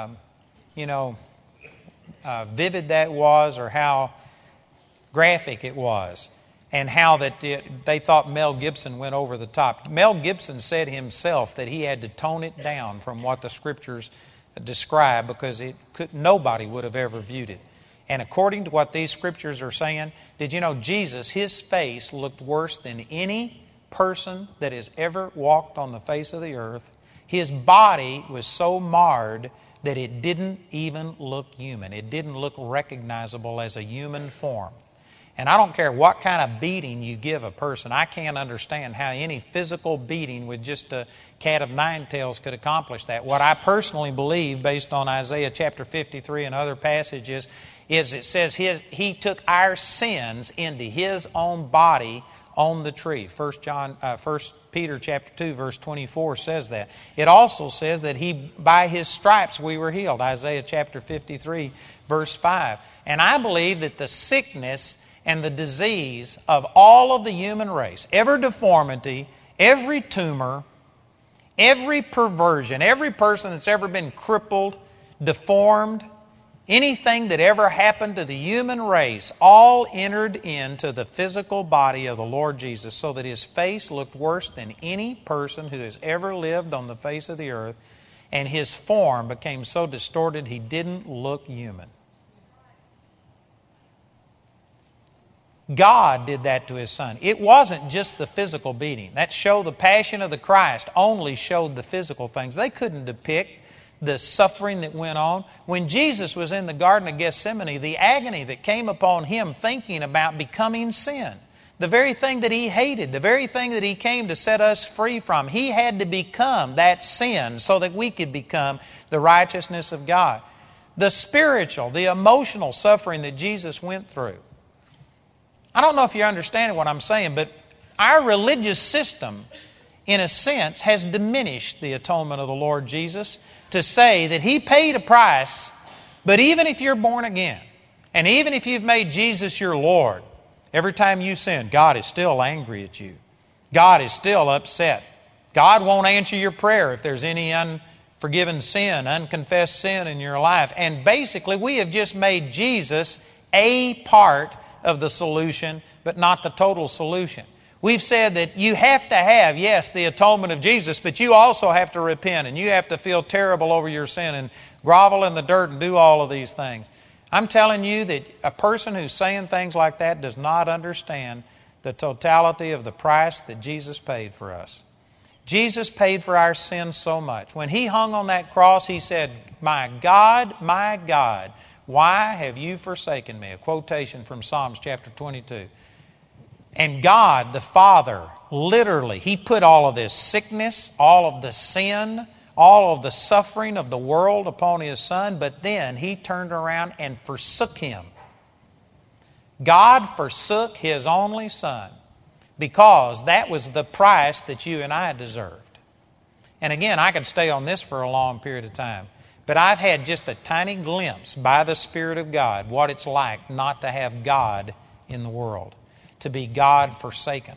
vivid that was, or how graphic it was. And how that they thought Mel Gibson went over the top. Mel Gibson said himself that he had to tone it down from what the Scriptures describe because nobody would have ever viewed it. And according to what these Scriptures are saying, did you know Jesus, his face looked worse than any person that has ever walked on the face of the earth. His body was so marred that it didn't even look human. It didn't look recognizable as a human form. And I don't care what kind of beating you give a person. I can't understand how any physical beating with just a cat of nine tails could accomplish that. What I personally believe, based on Isaiah chapter 53 and other passages, is it says he took our sins into his own body on the tree. 1 Peter chapter 2 verse 24 says that. It also says that by his stripes we were healed. Isaiah chapter 53 verse 5. And I believe that the sickness and the disease of all of the human race, every deformity, every tumor, every perversion, every person that's ever been crippled, deformed, anything that ever happened to the human race, all entered into the physical body of the Lord Jesus, so that his face looked worse than any person who has ever lived on the face of the earth, and his form became so distorted he didn't look human. God did that to his Son. It wasn't just the physical beating. That show, The Passion of the Christ, only showed the physical things. They couldn't depict the suffering that went on. When Jesus was in the Garden of Gethsemane, the agony that came upon him thinking about becoming sin, the very thing that he hated, the very thing that he came to set us free from, he had to become that sin so that we could become the righteousness of God. The spiritual, the emotional suffering that Jesus went through. I don't know if you're understanding what I'm saying, but our religious system, in a sense, has diminished the atonement of the Lord Jesus to say that he paid a price, but even if you're born again, and even if you've made Jesus your Lord, every time you sin, God is still angry at you. God is still upset. God won't answer your prayer if there's any unforgiven sin, unconfessed sin in your life. And basically, we have just made Jesus a part of the solution, but not the total solution. We've said that you have to have, yes, the atonement of Jesus, but you also have to repent, and you have to feel terrible over your sin and grovel in the dirt and do all of these things. I'm telling you that a person who's saying things like that does not understand the totality of the price that Jesus paid for us. Jesus paid for our sins so much. When He hung on that cross, He said, my God, why have you forsaken me? A quotation from Psalms chapter 22. And God, the Father, literally, He put all of this sickness, all of the sin, all of the suffering of the world upon His Son, but then He turned around and forsook Him. God forsook His only Son because that was the price that you and I deserved. And again, I could stay on this for a long period of time, but I've had just a tiny glimpse by the Spirit of God what it's like not to have God in the world, to be God forsaken.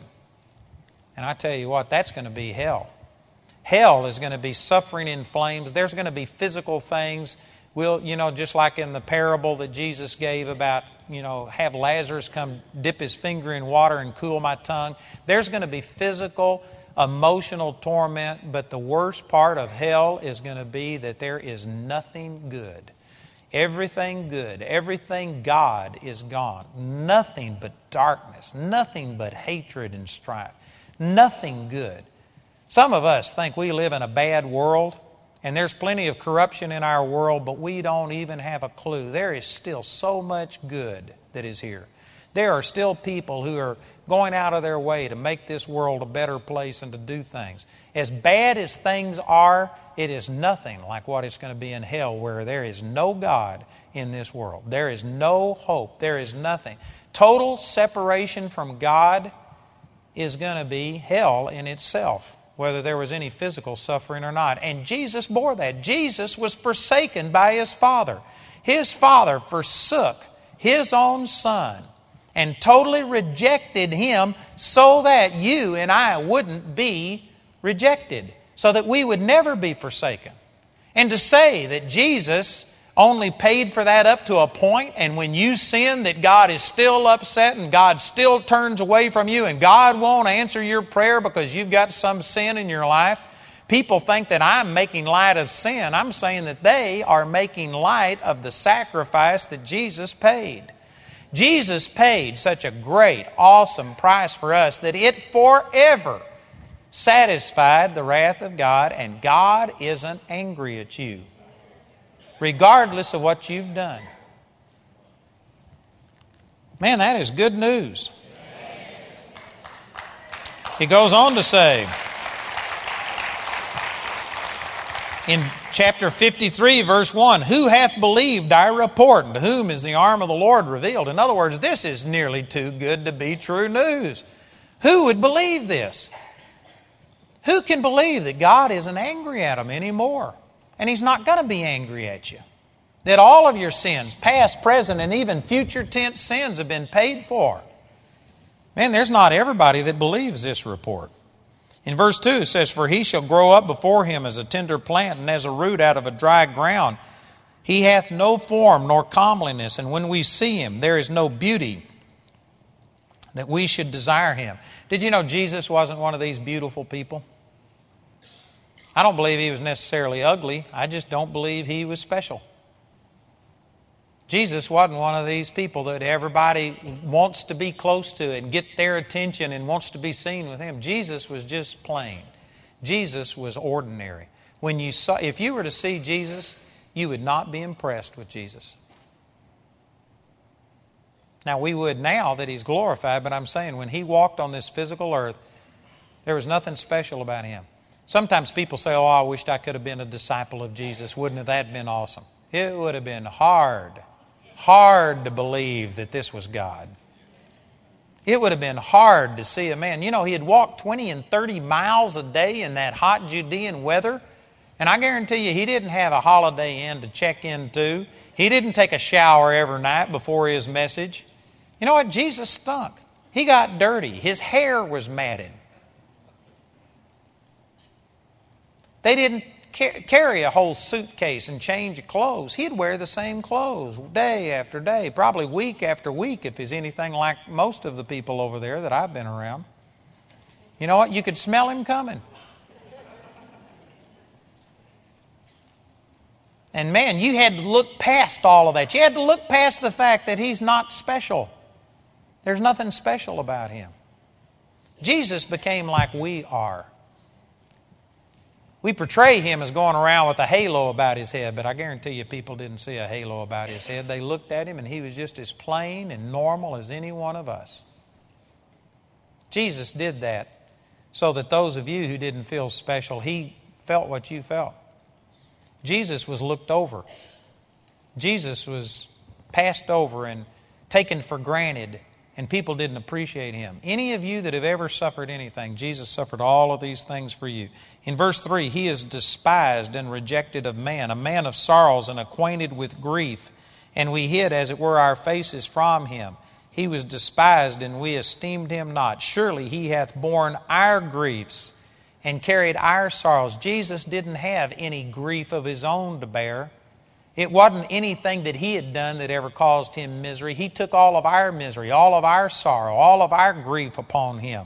And I tell you what, that's going to be hell. Hell is going to be suffering in flames. There's going to be physical things. Just like in the parable that Jesus gave about, have Lazarus come dip his finger in water and cool my tongue. There's going to be physical, emotional torment, but the worst part of hell is going to be that there is nothing good. Everything good, everything God is gone. Nothing but darkness, nothing but hatred and strife. Nothing good. Some of us think we live in a bad world, and there's plenty of corruption in our world, but we don't even have a clue. There is still so much good that is here. There are still people who are going out of their way to make this world a better place and to do things. As bad as things are, it is nothing like what it's going to be in hell, where there is no God in this world. There is no hope. There is nothing. Total separation from God is going to be hell in itself, whether there was any physical suffering or not. And Jesus bore that. Jesus was forsaken by His Father. His Father forsook His own Son and totally rejected Him so that you and I wouldn't be rejected, so that we would never be forsaken. And to say that Jesus only paid for that up to a point, and when you sin that God is still upset and God still turns away from you and God won't answer your prayer because you've got some sin in your life. People think that I'm making light of sin. I'm saying that they are making light of the sacrifice that Jesus paid. Jesus paid such a great, awesome price for us that it forever satisfied the wrath of God, and God isn't angry at you, regardless of what you've done. Man, that is good news. He goes on to say, in chapter 53, verse 1, who hath believed our report, and to whom is the arm of the Lord revealed? In other words, this is nearly too good to be true news. Who would believe this? Who can believe that God isn't angry at them anymore? And He's not going to be angry at you. That all of your sins, past, present, and even future tense sins, have been paid for. Man, there's not everybody that believes this report. In verse 2 it says, for he shall grow up before him as a tender plant and as a root out of a dry ground. He hath no form nor comeliness, and when we see him, there is no beauty that we should desire him. Did you know Jesus wasn't one of these beautiful people? I don't believe he was necessarily ugly. I just don't believe he was special. Jesus wasn't one of these people that everybody wants to be close to and get their attention and wants to be seen with him. Jesus was just plain. Jesus was ordinary. If you were to see Jesus, you would not be impressed with Jesus. Now, we would now that he's glorified, but I'm saying when he walked on this physical earth, there was nothing special about him. Sometimes people say, I wished I could have been a disciple of Jesus. Wouldn't that have been awesome? It would have been hard to believe that this was God. It would have been hard to see a man. He had walked 20 and 30 miles a day in that hot Judean weather. And I guarantee you, he didn't have a Holiday Inn to check into. He didn't take a shower every night before his message. You know what? Jesus stunk. He got dirty. His hair was matted. They didn't carry a whole suitcase and change of clothes. He'd wear the same clothes day after day, probably week after week if he's anything like most of the people over there that I've been around. You know what? You could smell him coming. And man, you had to look past all of that. You had to look past the fact that he's not special. There's nothing special about him. Jesus became like we are. We portray him as going around with a halo about his head, but I guarantee you people didn't see a halo about his head. They looked at him and he was just as plain and normal as any one of us. Jesus did that so that those of you who didn't feel special, he felt what you felt. Jesus was looked over. Jesus was passed over and taken for granted, and people didn't appreciate him. Any of you that have ever suffered anything, Jesus suffered all of these things for you. In verse 3, he is despised and rejected of man, a man of sorrows and acquainted with grief, and we hid, as it were, our faces from him. He was despised, and we esteemed him not. Surely he hath borne our griefs and carried our sorrows. Jesus didn't have any grief of his own to bear. It wasn't anything that he had done that ever caused him misery. He took all of our misery, all of our sorrow, all of our grief upon him.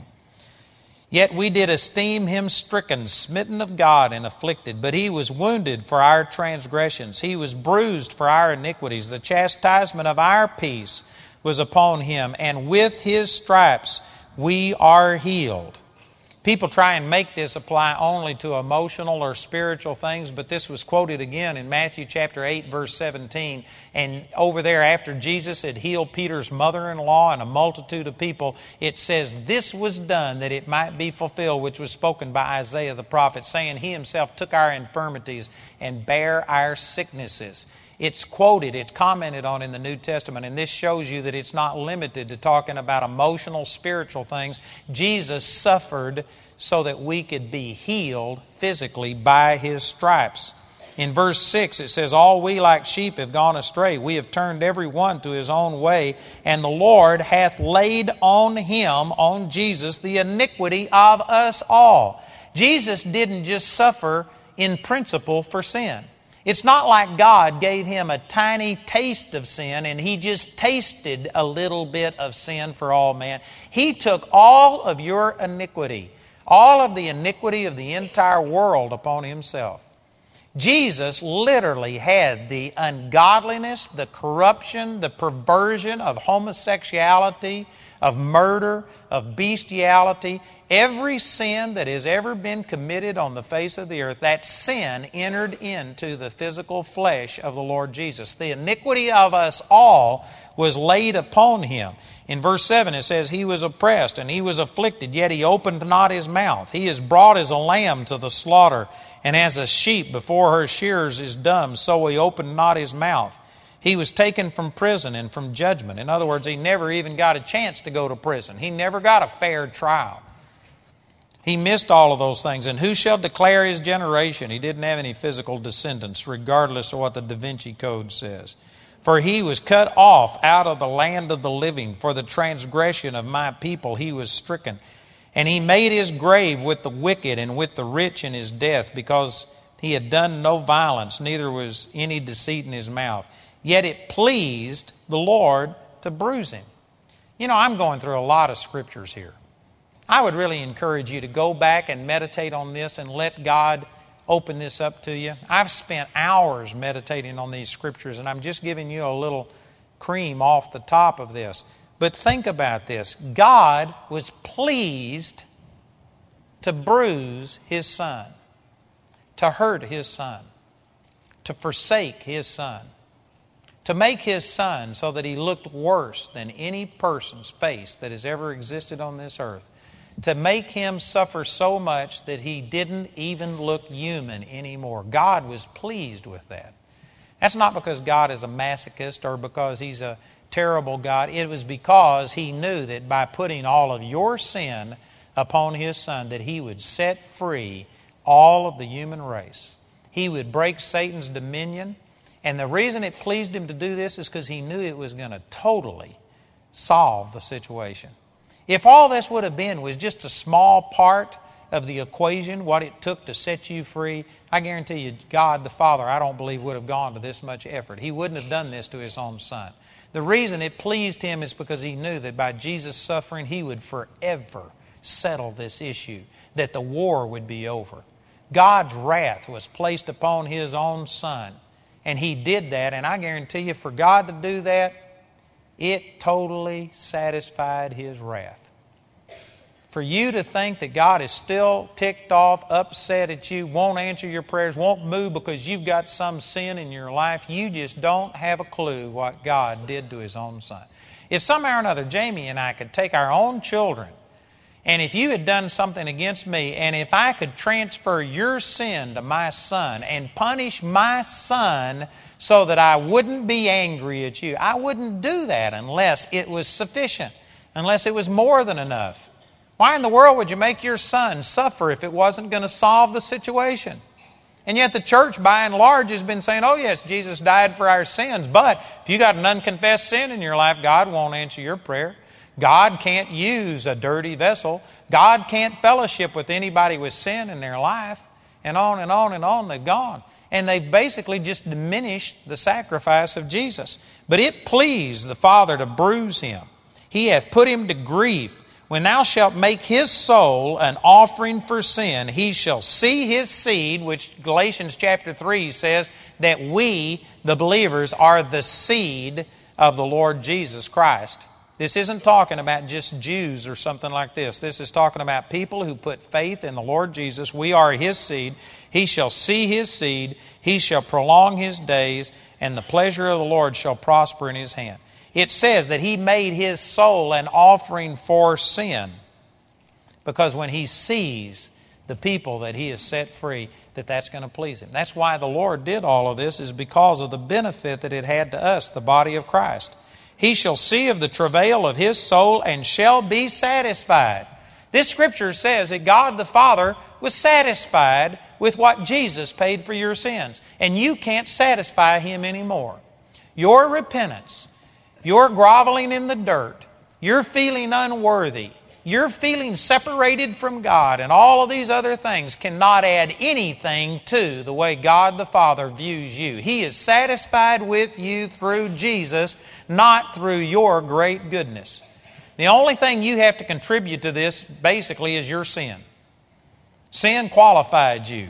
Yet we did esteem him stricken, smitten of God, and afflicted. But he was wounded for our transgressions. He was bruised for our iniquities. The chastisement of our peace was upon him, and with his stripes we are healed. People try and make this apply only to emotional or spiritual things, but this was quoted again in Matthew chapter 8, verse 17. And over there, after Jesus had healed Peter's mother-in-law and a multitude of people, it says, this was done that it might be fulfilled, which was spoken by Isaiah the prophet, saying, he himself took our infirmities and bare our sicknesses. It's quoted, it's commented on in the New Testament, and this shows you that it's not limited to talking about emotional, spiritual things. Jesus suffered so that we could be healed physically by his stripes. In verse 6 it says, all we like sheep have gone astray. We have turned every one to his own way, and the Lord hath laid on him, on Jesus, the iniquity of us all. Jesus didn't just suffer in principle for sin. It's not like God gave him a tiny taste of sin and he just tasted a little bit of sin for all men. He took all of your iniquity, all of the iniquity of the entire world upon himself. Jesus literally had the ungodliness, the corruption, the perversion of homosexuality, of murder, of bestiality, every sin that has ever been committed on the face of the earth, that sin entered into the physical flesh of the Lord Jesus. The iniquity of us all was laid upon him. In verse 7 it says, he was oppressed and he was afflicted, yet he opened not his mouth. He is brought as a lamb to the slaughter, and as a sheep before her shearers is dumb, so he opened not his mouth. He was taken from prison and from judgment. In other words, he never even got a chance to go to prison. He never got a fair trial. He missed all of those things. And who shall declare his generation? He didn't have any physical descendants, regardless of what the Da Vinci Code says. For he was cut off out of the land of the living. For the transgression of my people he was stricken. And he made his grave with the wicked and with the rich in his death, because he had done no violence, neither was any deceit in his mouth. Yet it pleased the Lord to bruise him. You know, I'm going through a lot of scriptures here. I would really encourage you to go back and meditate on this and let God open this up to you. I've spent hours meditating on these scriptures, and I'm just giving you a little cream off the top of this. But think about this. God was pleased to bruise his Son, to hurt his Son, to forsake his Son, to make his Son so that he looked worse than any person's face that has ever existed on this earth, to make him suffer so much that he didn't even look human anymore. God was pleased with that. That's not because God is a masochist or because he's a terrible God. It was because he knew that by putting all of your sin upon his Son, that he would set free all of the human race. He would break Satan's dominion. And the reason it pleased him to do this is because he knew it was going to totally solve the situation. If all this would have been was just a small part of the equation, what it took to set you free, I guarantee you, God the Father, I don't believe would have gone to this much effort. He wouldn't have done this to His own Son. The reason it pleased Him is because He knew that by Jesus' suffering, He would forever settle this issue, that the war would be over. God's wrath was placed upon His own Son, and He did that, and I guarantee you, for God to do that, it totally satisfied His wrath. For you to think that God is still ticked off, upset at you, won't answer your prayers, won't move because you've got some sin in your life, you just don't have a clue what God did to His own Son. If somehow or another Jamie and I could take our own children, and if you had done something against me, and if I could transfer your sin to my son and punish my son so that I wouldn't be angry at you, I wouldn't do that unless it was sufficient, unless it was more than enough. Why in the world would you make your son suffer if it wasn't going to solve the situation? And yet the church, by and large, has been saying, oh yes, Jesus died for our sins, but if you got an unconfessed sin in your life, God won't answer your prayer. God can't use a dirty vessel. God can't fellowship with anybody with sin in their life. And on and on and on they've gone. And they've basically just diminished the sacrifice of Jesus. But it pleased the Father to bruise Him. He hath put Him to grief. When thou shalt make His soul an offering for sin, He shall see His seed, which Galatians chapter 3 says that we, the believers, are the seed of the Lord Jesus Christ. This isn't talking about just Jews or something like this. This is talking about people who put faith in the Lord Jesus. We are His seed. He shall see His seed. He shall prolong His days, and the pleasure of the Lord shall prosper in His hand. It says that He made His soul an offering for sin, because when He sees the people that He has set free, that's going to please Him. That's why the Lord did all of this, is because of the benefit that it had to us, the body of Christ. He shall see of the travail of His soul and shall be satisfied. This scripture says that God the Father was satisfied with what Jesus paid for your sins. And you can't satisfy Him anymore. Your repentance, your groveling in the dirt, your feeling unworthy, your feeling separated from God, and all of these other things cannot add anything to the way God the Father views you. He is satisfied with you through Jesus, not through your great goodness. The only thing you have to contribute to this, basically, is your sin. Sin qualified you.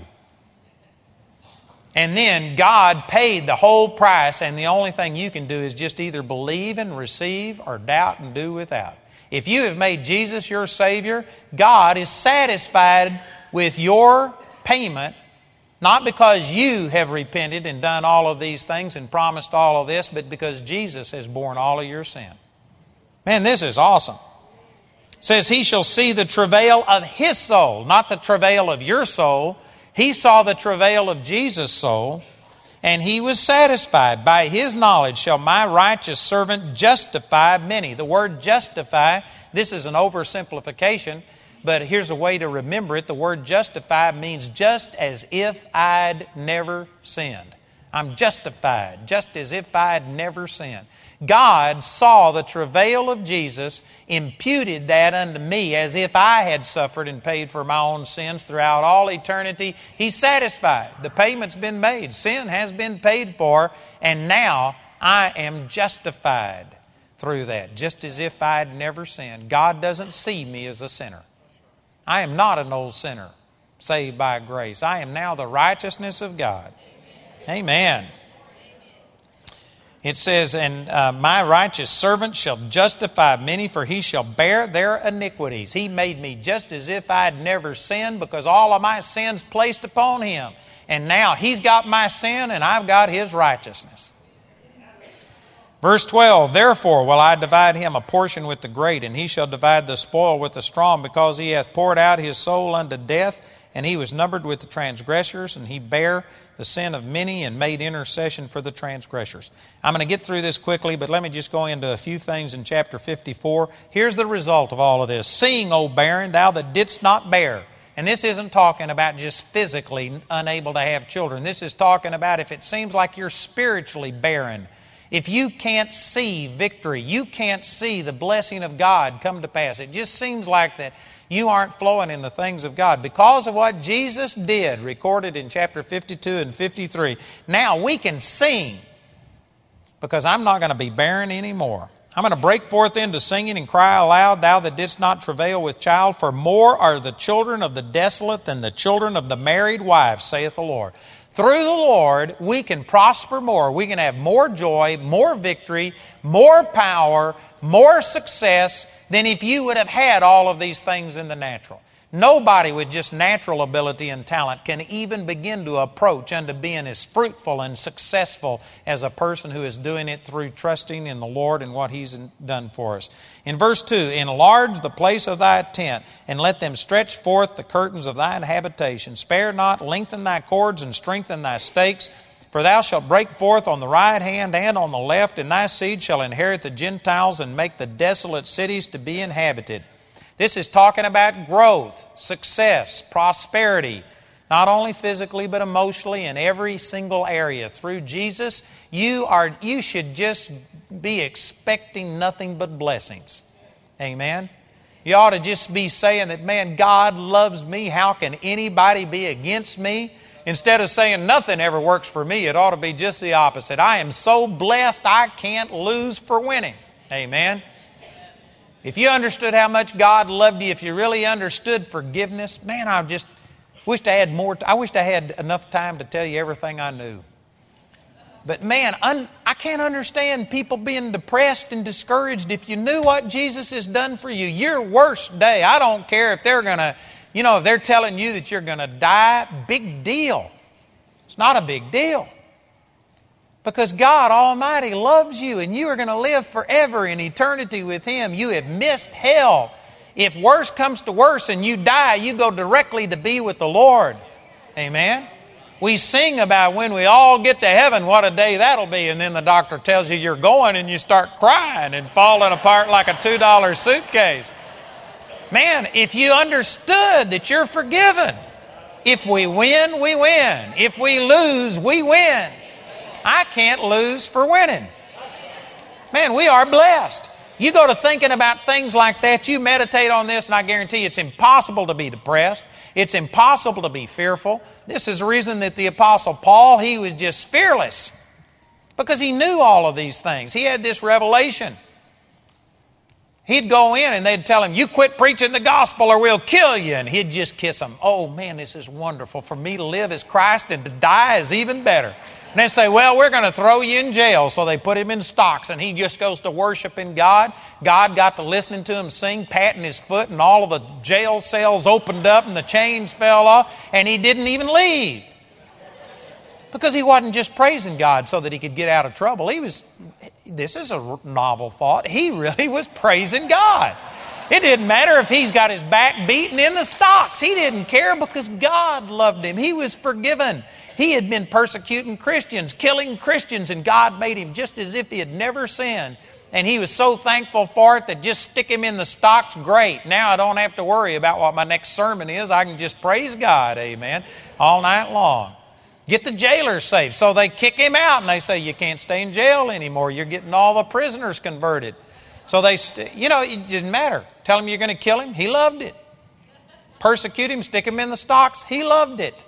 And then God paid the whole price, and the only thing you can do is just either believe and receive or doubt and do without. If you have made Jesus your Savior, God is satisfied with your payment, not because you have repented and done all of these things and promised all of this, but because Jesus has borne all of your sin. Man, this is awesome. It says, He shall see the travail of His soul, not the travail of your soul. He saw the travail of Jesus' soul, and He was satisfied. By His knowledge shall my righteous servant justify many. The word justify, this is an oversimplification, but here's a way to remember it. The word justify means just as if I'd never sinned. I'm justified, just as if I'd never sinned. God saw the travail of Jesus, imputed that unto me as if I had suffered and paid for my own sins throughout all eternity. He's satisfied. The payment's been made. Sin has been paid for, and now I am justified through that, just as if I had never sinned. God doesn't see me as a sinner. I am not an old sinner saved by grace. I am now the righteousness of God. Amen. It says, and my righteous servant shall justify many, for he shall bear their iniquities. He made me just as if I had never sinned, because all of my sins placed upon Him. And now He's got my sin and I've got His righteousness. Verse 12, therefore will I divide him a portion with the great, and he shall divide the spoil with the strong, because he hath poured out his soul unto death, and he was numbered with the transgressors, and he bare the sin of many and made intercession for the transgressors. I'm going to get through this quickly, but let me just go into a few things in chapter 54. Here's the result of all of this. Seeing, O barren, thou that didst not bear. And this isn't talking about just physically unable to have children. This is talking about if it seems like you're spiritually barren If you can't see victory, you can't see the blessing of God come to pass, it just seems like that you aren't flowing in the things of God because of what Jesus did, recorded in chapter 52 and 53. Now we can sing because I'm not going to be barren anymore. I'm going to break forth into singing and cry aloud, thou that didst not travail with child, for more are the children of the desolate than the children of the married wife, saith the Lord. Through the Lord, we can prosper more. We can have more joy, more victory, more power, more success than if you would have had all of these things in the natural. Nobody with just natural ability and talent can even begin to approach unto being as fruitful and successful as a person who is doing it through trusting in the Lord and what He's done for us. In verse 2, enlarge the place of thy tent, and let them stretch forth the curtains of thine habitation. Spare not, lengthen thy cords, and strengthen thy stakes. For thou shalt break forth on the right hand and on the left, and thy seed shall inherit the Gentiles, and make the desolate cities to be inhabited. This is talking about growth, success, prosperity, not only physically but emotionally in every single area. Through Jesus, you should just be expecting nothing but blessings. Amen. You ought to just be saying that, man, God loves me. How can anybody be against me? Instead of saying nothing ever works for me, it ought to be just the opposite. I am so blessed I can't lose for winning. Amen. If you understood how much God loved you, if you really understood forgiveness, man, I just wished I had more. I wished I had enough time to tell you everything I knew. But man, I can't understand people being depressed and discouraged. If you knew what Jesus has done for you, your worst day, I don't care if they're going to, if they're telling you that you're going to die, big deal. It's not a big deal. Because God Almighty loves you and you are going to live forever in eternity with Him. You have missed hell. If worse comes to worse and you die, you go directly to be with the Lord. Amen. We sing about when we all get to heaven, what a day that'll be. And then the doctor tells you you're going and you start crying and falling apart like a $2 suitcase. Man, if you understood that you're forgiven, if we win, we win. If we lose, we win. I can't lose for winning. Man, we are blessed. You go to thinking about things like that, you meditate on this, and I guarantee you it's impossible to be depressed. It's impossible to be fearful. This is the reason that the Apostle Paul, he was just fearless. Because he knew all of these things. He had this revelation. He'd go in and they'd tell him, you quit preaching the gospel or we'll kill you. And he'd just kiss them. Oh man, this is wonderful. For me to live as Christ and to die is even better. And they say, well, we're going to throw you in jail. So they put him in stocks and he just goes to worshiping God. God got to listening to him sing, patting his foot, and all of the jail cells opened up and the chains fell off. And he didn't even leave. Because he wasn't just praising God so that he could get out of trouble. This is a novel thought. He really was praising God. It didn't matter if he's got his back beaten in the stocks. He didn't care because God loved him. He was forgiven. He had been persecuting Christians, killing Christians, and God made him just as if he had never sinned. And he was so thankful for it that just stick him in the stocks, great. Now I don't have to worry about what my next sermon is. I can just praise God, amen, all night long. Get the jailers saved. So they kick him out and they say, you can't stay in jail anymore. You're getting all the prisoners converted. So they, it didn't matter. Tell him you're going to kill him. He loved it. Persecute him, stick him in the stocks. He loved it.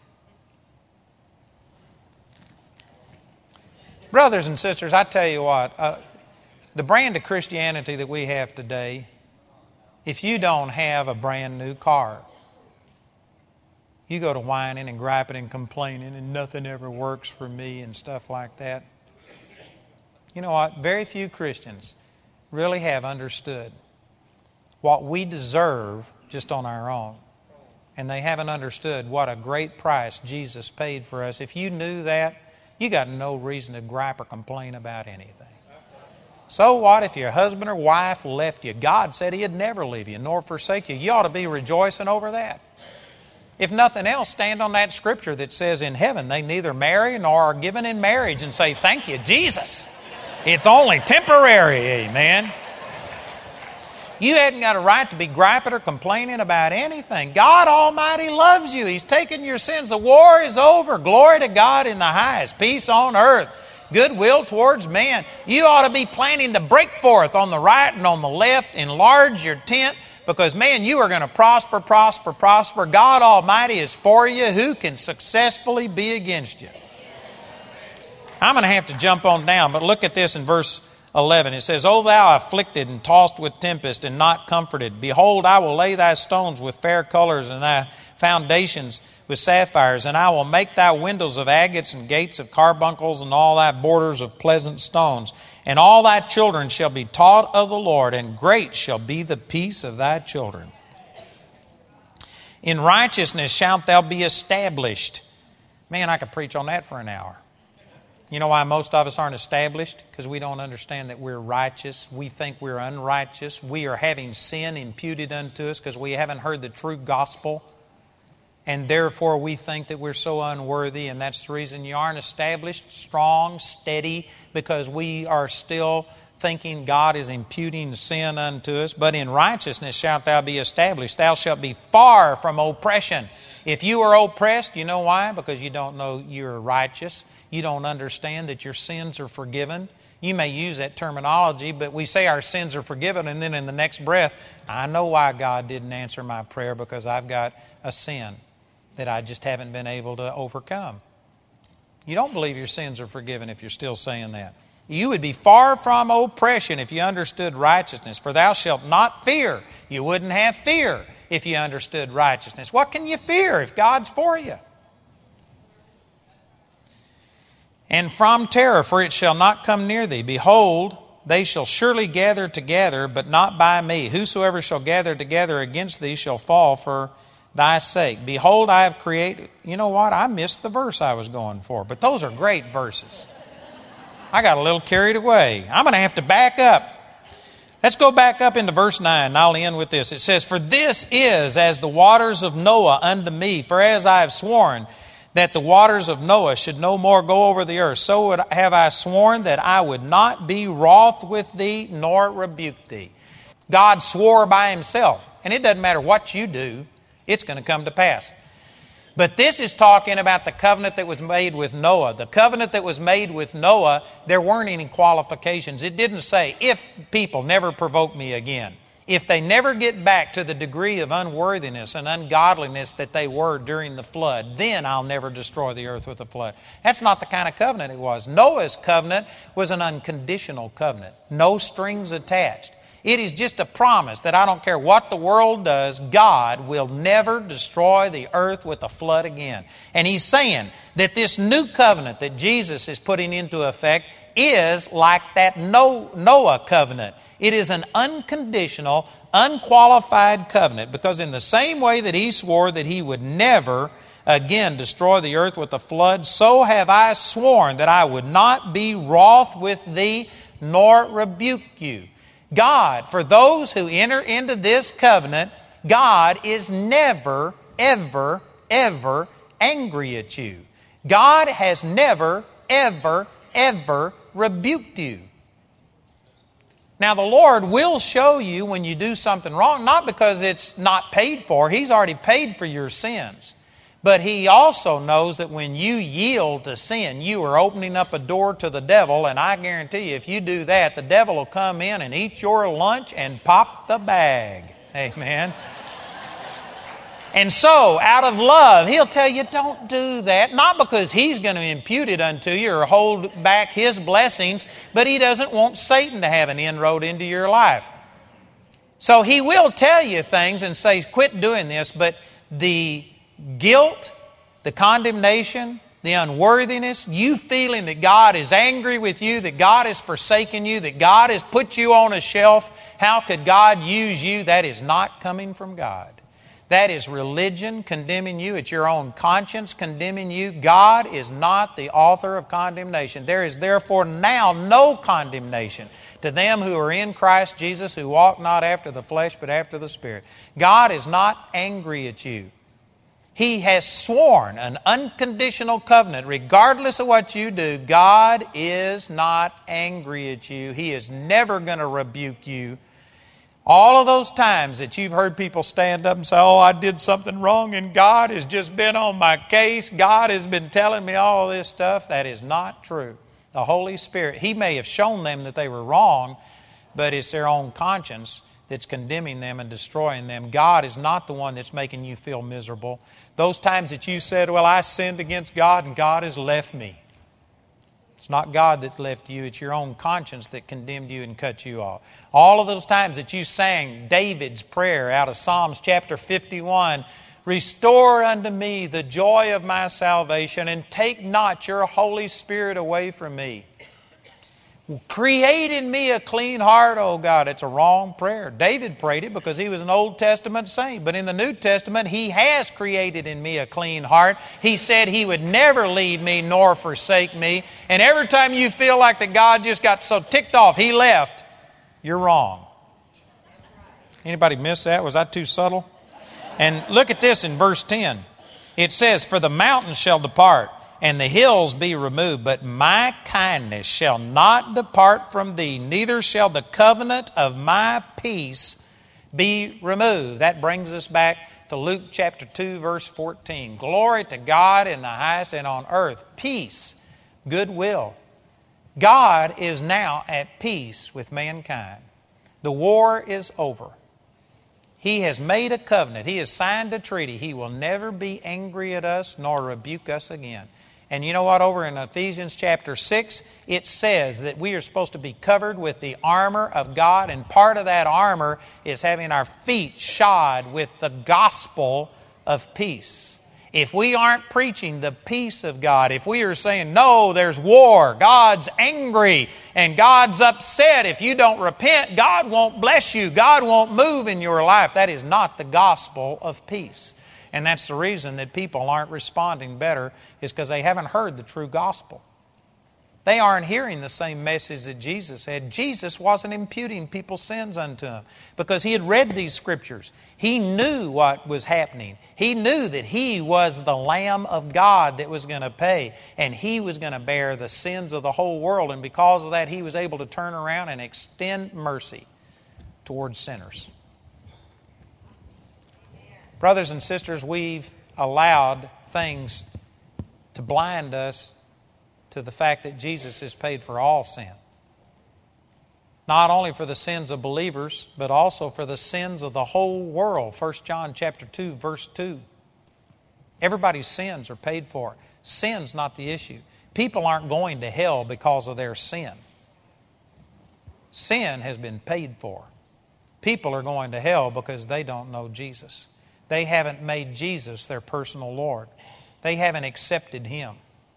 Brothers and sisters, I tell you what, the brand of Christianity that we have today, if you don't have a brand new car, you go to whining and griping and complaining and nothing ever works for me and stuff like that. You know what? Very few Christians really have understood what we deserve just on our own. And they haven't understood what a great price Jesus paid for us. If you knew that, you got no reason to gripe or complain about anything. So what if your husband or wife left you? God said He'd never leave you nor forsake you. You ought to be rejoicing over that. If nothing else, stand on that scripture that says in heaven they neither marry nor are given in marriage and say, thank you, Jesus. It's only temporary, amen. You hadn't got a right to be griping or complaining about anything. God Almighty loves you. He's taken your sins. The war is over. Glory to God in the highest. Peace on earth. goodwill towards man. You ought to be planning to break forth on the right and on the left, enlarge your tent, because, man, you are going to prosper, prosper, prosper. God Almighty is for you. Who can successfully be against you? I'm going to have to jump on down, but look at this in verse 11. It says, O thou afflicted and tossed with tempest and not comforted, behold, I will lay thy stones with fair colors and thy foundations with sapphires, and I will make thy windows of agates and gates of carbuncles and all thy borders of pleasant stones. And all thy children shall be taught of the Lord, and great shall be the peace of thy children. In righteousness shalt thou be established. Man, I could preach on that for an hour. You know why most of us aren't established? Because we don't understand that we're righteous. We think we're unrighteous. We are having sin imputed unto us because we haven't heard the true gospel. And therefore we think that we're so unworthy, and that's the reason you aren't established, strong, steady, because we are still thinking God is imputing sin unto us. But in righteousness shalt thou be established. Thou shalt be far from oppression. If you are oppressed, you know why? Because you don't know you're righteous. You don't understand that your sins are forgiven. You may use that terminology, but we say our sins are forgiven, and then in the next breath, I know why God didn't answer my prayer, because I've got a sin that I just haven't been able to overcome. You don't believe your sins are forgiven if you're still saying that. You would be far from oppression if you understood righteousness, for thou shalt not fear. You wouldn't have fear if you understood righteousness. What can you fear if God's for you? And from terror, for it shall not come near thee. Behold, they shall surely gather together, but not by me. Whosoever shall gather together against thee shall fall for thy sake. Behold, I have created... You know what? I missed the verse I was going for, but those are great verses. I got a little carried away. I'm going to have to back up. Let's go back up into verse 9, and I'll end with this. It says, For this is as the waters of Noah unto me, for as I have sworn that the waters of Noah should no more go over the earth, so have I sworn that I would not be wroth with thee, nor rebuke thee. God swore by himself, and it doesn't matter what you do, it's going to come to pass. But this is talking about the covenant that was made with Noah. The covenant that was made with Noah, there weren't any qualifications. It didn't say, if people never provoke me again, if they never get back to the degree of unworthiness and ungodliness that they were during the flood, then I'll never destroy the earth with a flood. That's not the kind of covenant it was. Noah's covenant was an unconditional covenant. No strings attached. It is just a promise that I don't care what the world does, God will never destroy the earth with a flood again. And he's saying that this new covenant that Jesus is putting into effect is like that Noah covenant. It is an unconditional, unqualified covenant, because in the same way that he swore that he would never again destroy the earth with a flood, so have I sworn that I would not be wroth with thee nor rebuke you. God, for those who enter into this covenant, God is never, ever, ever angry at you. God has never, ever, ever rebuked you. Now, the Lord will show you when you do something wrong, not because it's not paid for. He's already paid for your sins. But He also knows that when you yield to sin, you are opening up a door to the devil. And I guarantee you, if you do that, the devil will come in and eat your lunch and pop the bag. Amen. And so, out of love, He'll tell you, don't do that. Not because He's going to impute it unto you or hold back His blessings, but He doesn't want Satan to have an inroad into your life. So He will tell you things and say, quit doing this, but the guilt, the condemnation, the unworthiness, you feeling that God is angry with you, that God has forsaken you, that God has put you on a shelf, how could God use you? That is not coming from God. That is religion condemning you. It's your own conscience condemning you. God is not the author of condemnation. There is therefore now no condemnation to them who are in Christ Jesus, who walk not after the flesh but after the Spirit. God is not angry at you. He has sworn an unconditional covenant. Regardless of what you do, God is not angry at you. He is never going to rebuke you. All of those times that you've heard people stand up and say, oh, I did something wrong and God has just been on my case. God has been telling me all of this stuff. That is not true. The Holy Spirit. He may have shown them that they were wrong, but it's their own conscience that's condemning them and destroying them. God is not the one that's making you feel miserable. Those times that you said, well, I sinned against God and God has left me. It's not God that left you. It's your own conscience that condemned you and cut you off. All of those times that you sang David's prayer out of Psalms chapter 51, restore unto me the joy of my salvation and take not your Holy Spirit away from me. Create in me a clean heart, O God. It's a wrong prayer. David prayed it because he was an Old Testament saint. But in the New Testament, He has created in me a clean heart. He said He would never leave me nor forsake me. And every time you feel like that God just got so ticked off, He left, you're wrong. Anybody miss that? Was that too subtle? And look at this in verse 10. It says, for the mountains shall depart, and the hills be removed, but my kindness shall not depart from thee, neither shall the covenant of my peace be removed. That brings us back to Luke chapter 2, verse 14. Glory to God in the highest, and on earth peace, goodwill. God is now at peace with mankind. The war is over. He has made a covenant. He has signed a treaty. He will never be angry at us nor rebuke us again. And you know what? Over in Ephesians chapter 6, it says that we are supposed to be covered with the armor of God. And part of that armor is having our feet shod with the gospel of peace. If we aren't preaching the peace of God, if we are saying, no, there's war, God's angry, and God's upset, if you don't repent, God won't bless you, God won't move in your life, that is not the gospel of peace. And that's the reason that people aren't responding better, is because they haven't heard the true gospel. They aren't hearing the same message that Jesus had. Jesus wasn't imputing people's sins unto Him because He had read these scriptures. He knew what was happening. He knew that He was the Lamb of God that was going to pay, and He was going to bear the sins of the whole world. And because of that, He was able to turn around and extend mercy towards sinners. Brothers and sisters, we've allowed things to blind us to the fact that Jesus has paid for all sin. Not only for the sins of believers, but also for the sins of the whole world. 1 John chapter 2, verse 2. Everybody's sins are paid for. Sin's not the issue. People aren't going to hell because of their sin. Sin has been paid for. People are going to hell because they don't know Jesus. They haven't made Jesus their personal Lord. They haven't accepted Him.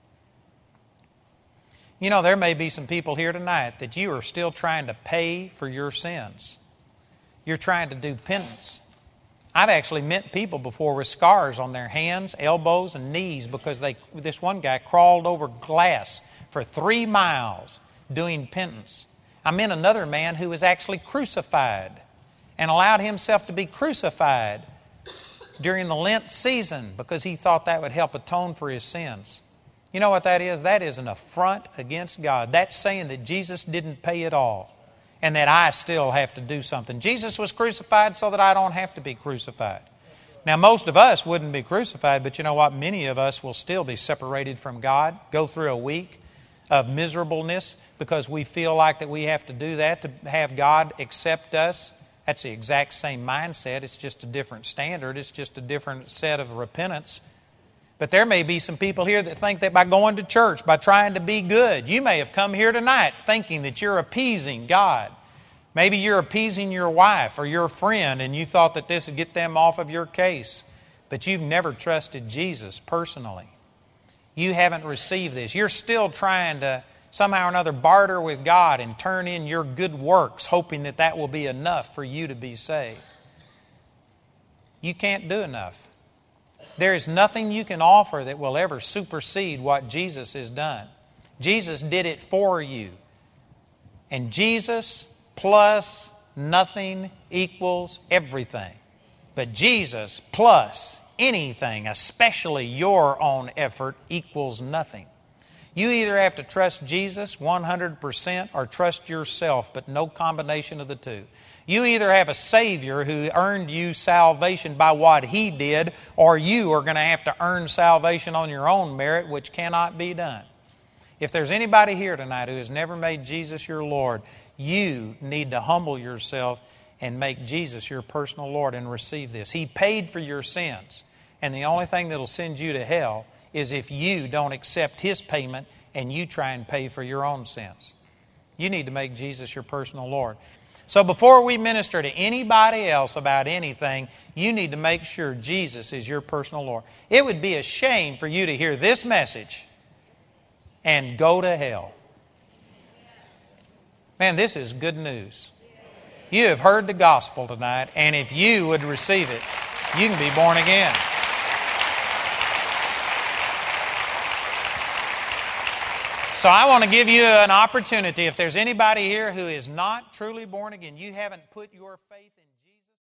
You know, there may be some people here tonight that you are still trying to pay for your sins. You're trying to do penance. I've actually met people before with scars on their hands, elbows, and knees because this one guy crawled over glass for 3 miles doing penance. I met another man who was actually crucified and allowed himself to be crucified during the Lent season because he thought that would help atone for his sins. You know what that is? That is an affront against God. That's saying that Jesus didn't pay it all and that I still have to do something. Jesus was crucified so that I don't have to be crucified. Now, most of us wouldn't be crucified, but you know what? Many of us will still be separated from God, go through a week of miserableness because we feel like that we have to do that to have God accept us. That's the exact same mindset. It's just a different standard. It's just a different set of repentance. But there may be some people here that think that by going to church, by trying to be good, you may have come here tonight thinking that you're appeasing God. Maybe you're appeasing your wife or your friend and you thought that this would get them off of your case. But you've never trusted Jesus personally. You haven't received this. You're still trying to somehow or another barter with God and turn in your good works, hoping that that will be enough for you to be saved. You can't do enough. There is nothing you can offer that will ever supersede what Jesus has done. Jesus did it for you. And Jesus plus nothing equals everything. But Jesus plus anything, especially your own effort, equals nothing. You either have to trust Jesus 100% or trust yourself, but no combination of the two. You either have a Savior who earned you salvation by what He did, or you are going to have to earn salvation on your own merit, which cannot be done. If there's anybody here tonight who has never made Jesus your Lord, you need to humble yourself and make Jesus your personal Lord and receive this. He paid for your sins. And the only thing that will send you to hell is if you don't accept His payment and you try and pay for your own sins. You need to make Jesus your personal Lord. So before we minister to anybody else about anything, you need to make sure Jesus is your personal Lord. It would be a shame for you to hear this message and go to hell. Man, this is good news. You have heard the gospel tonight, and if you would receive it, you can be born again. So I want to give you an opportunity. If there's anybody here who is not truly born again, you haven't put your faith in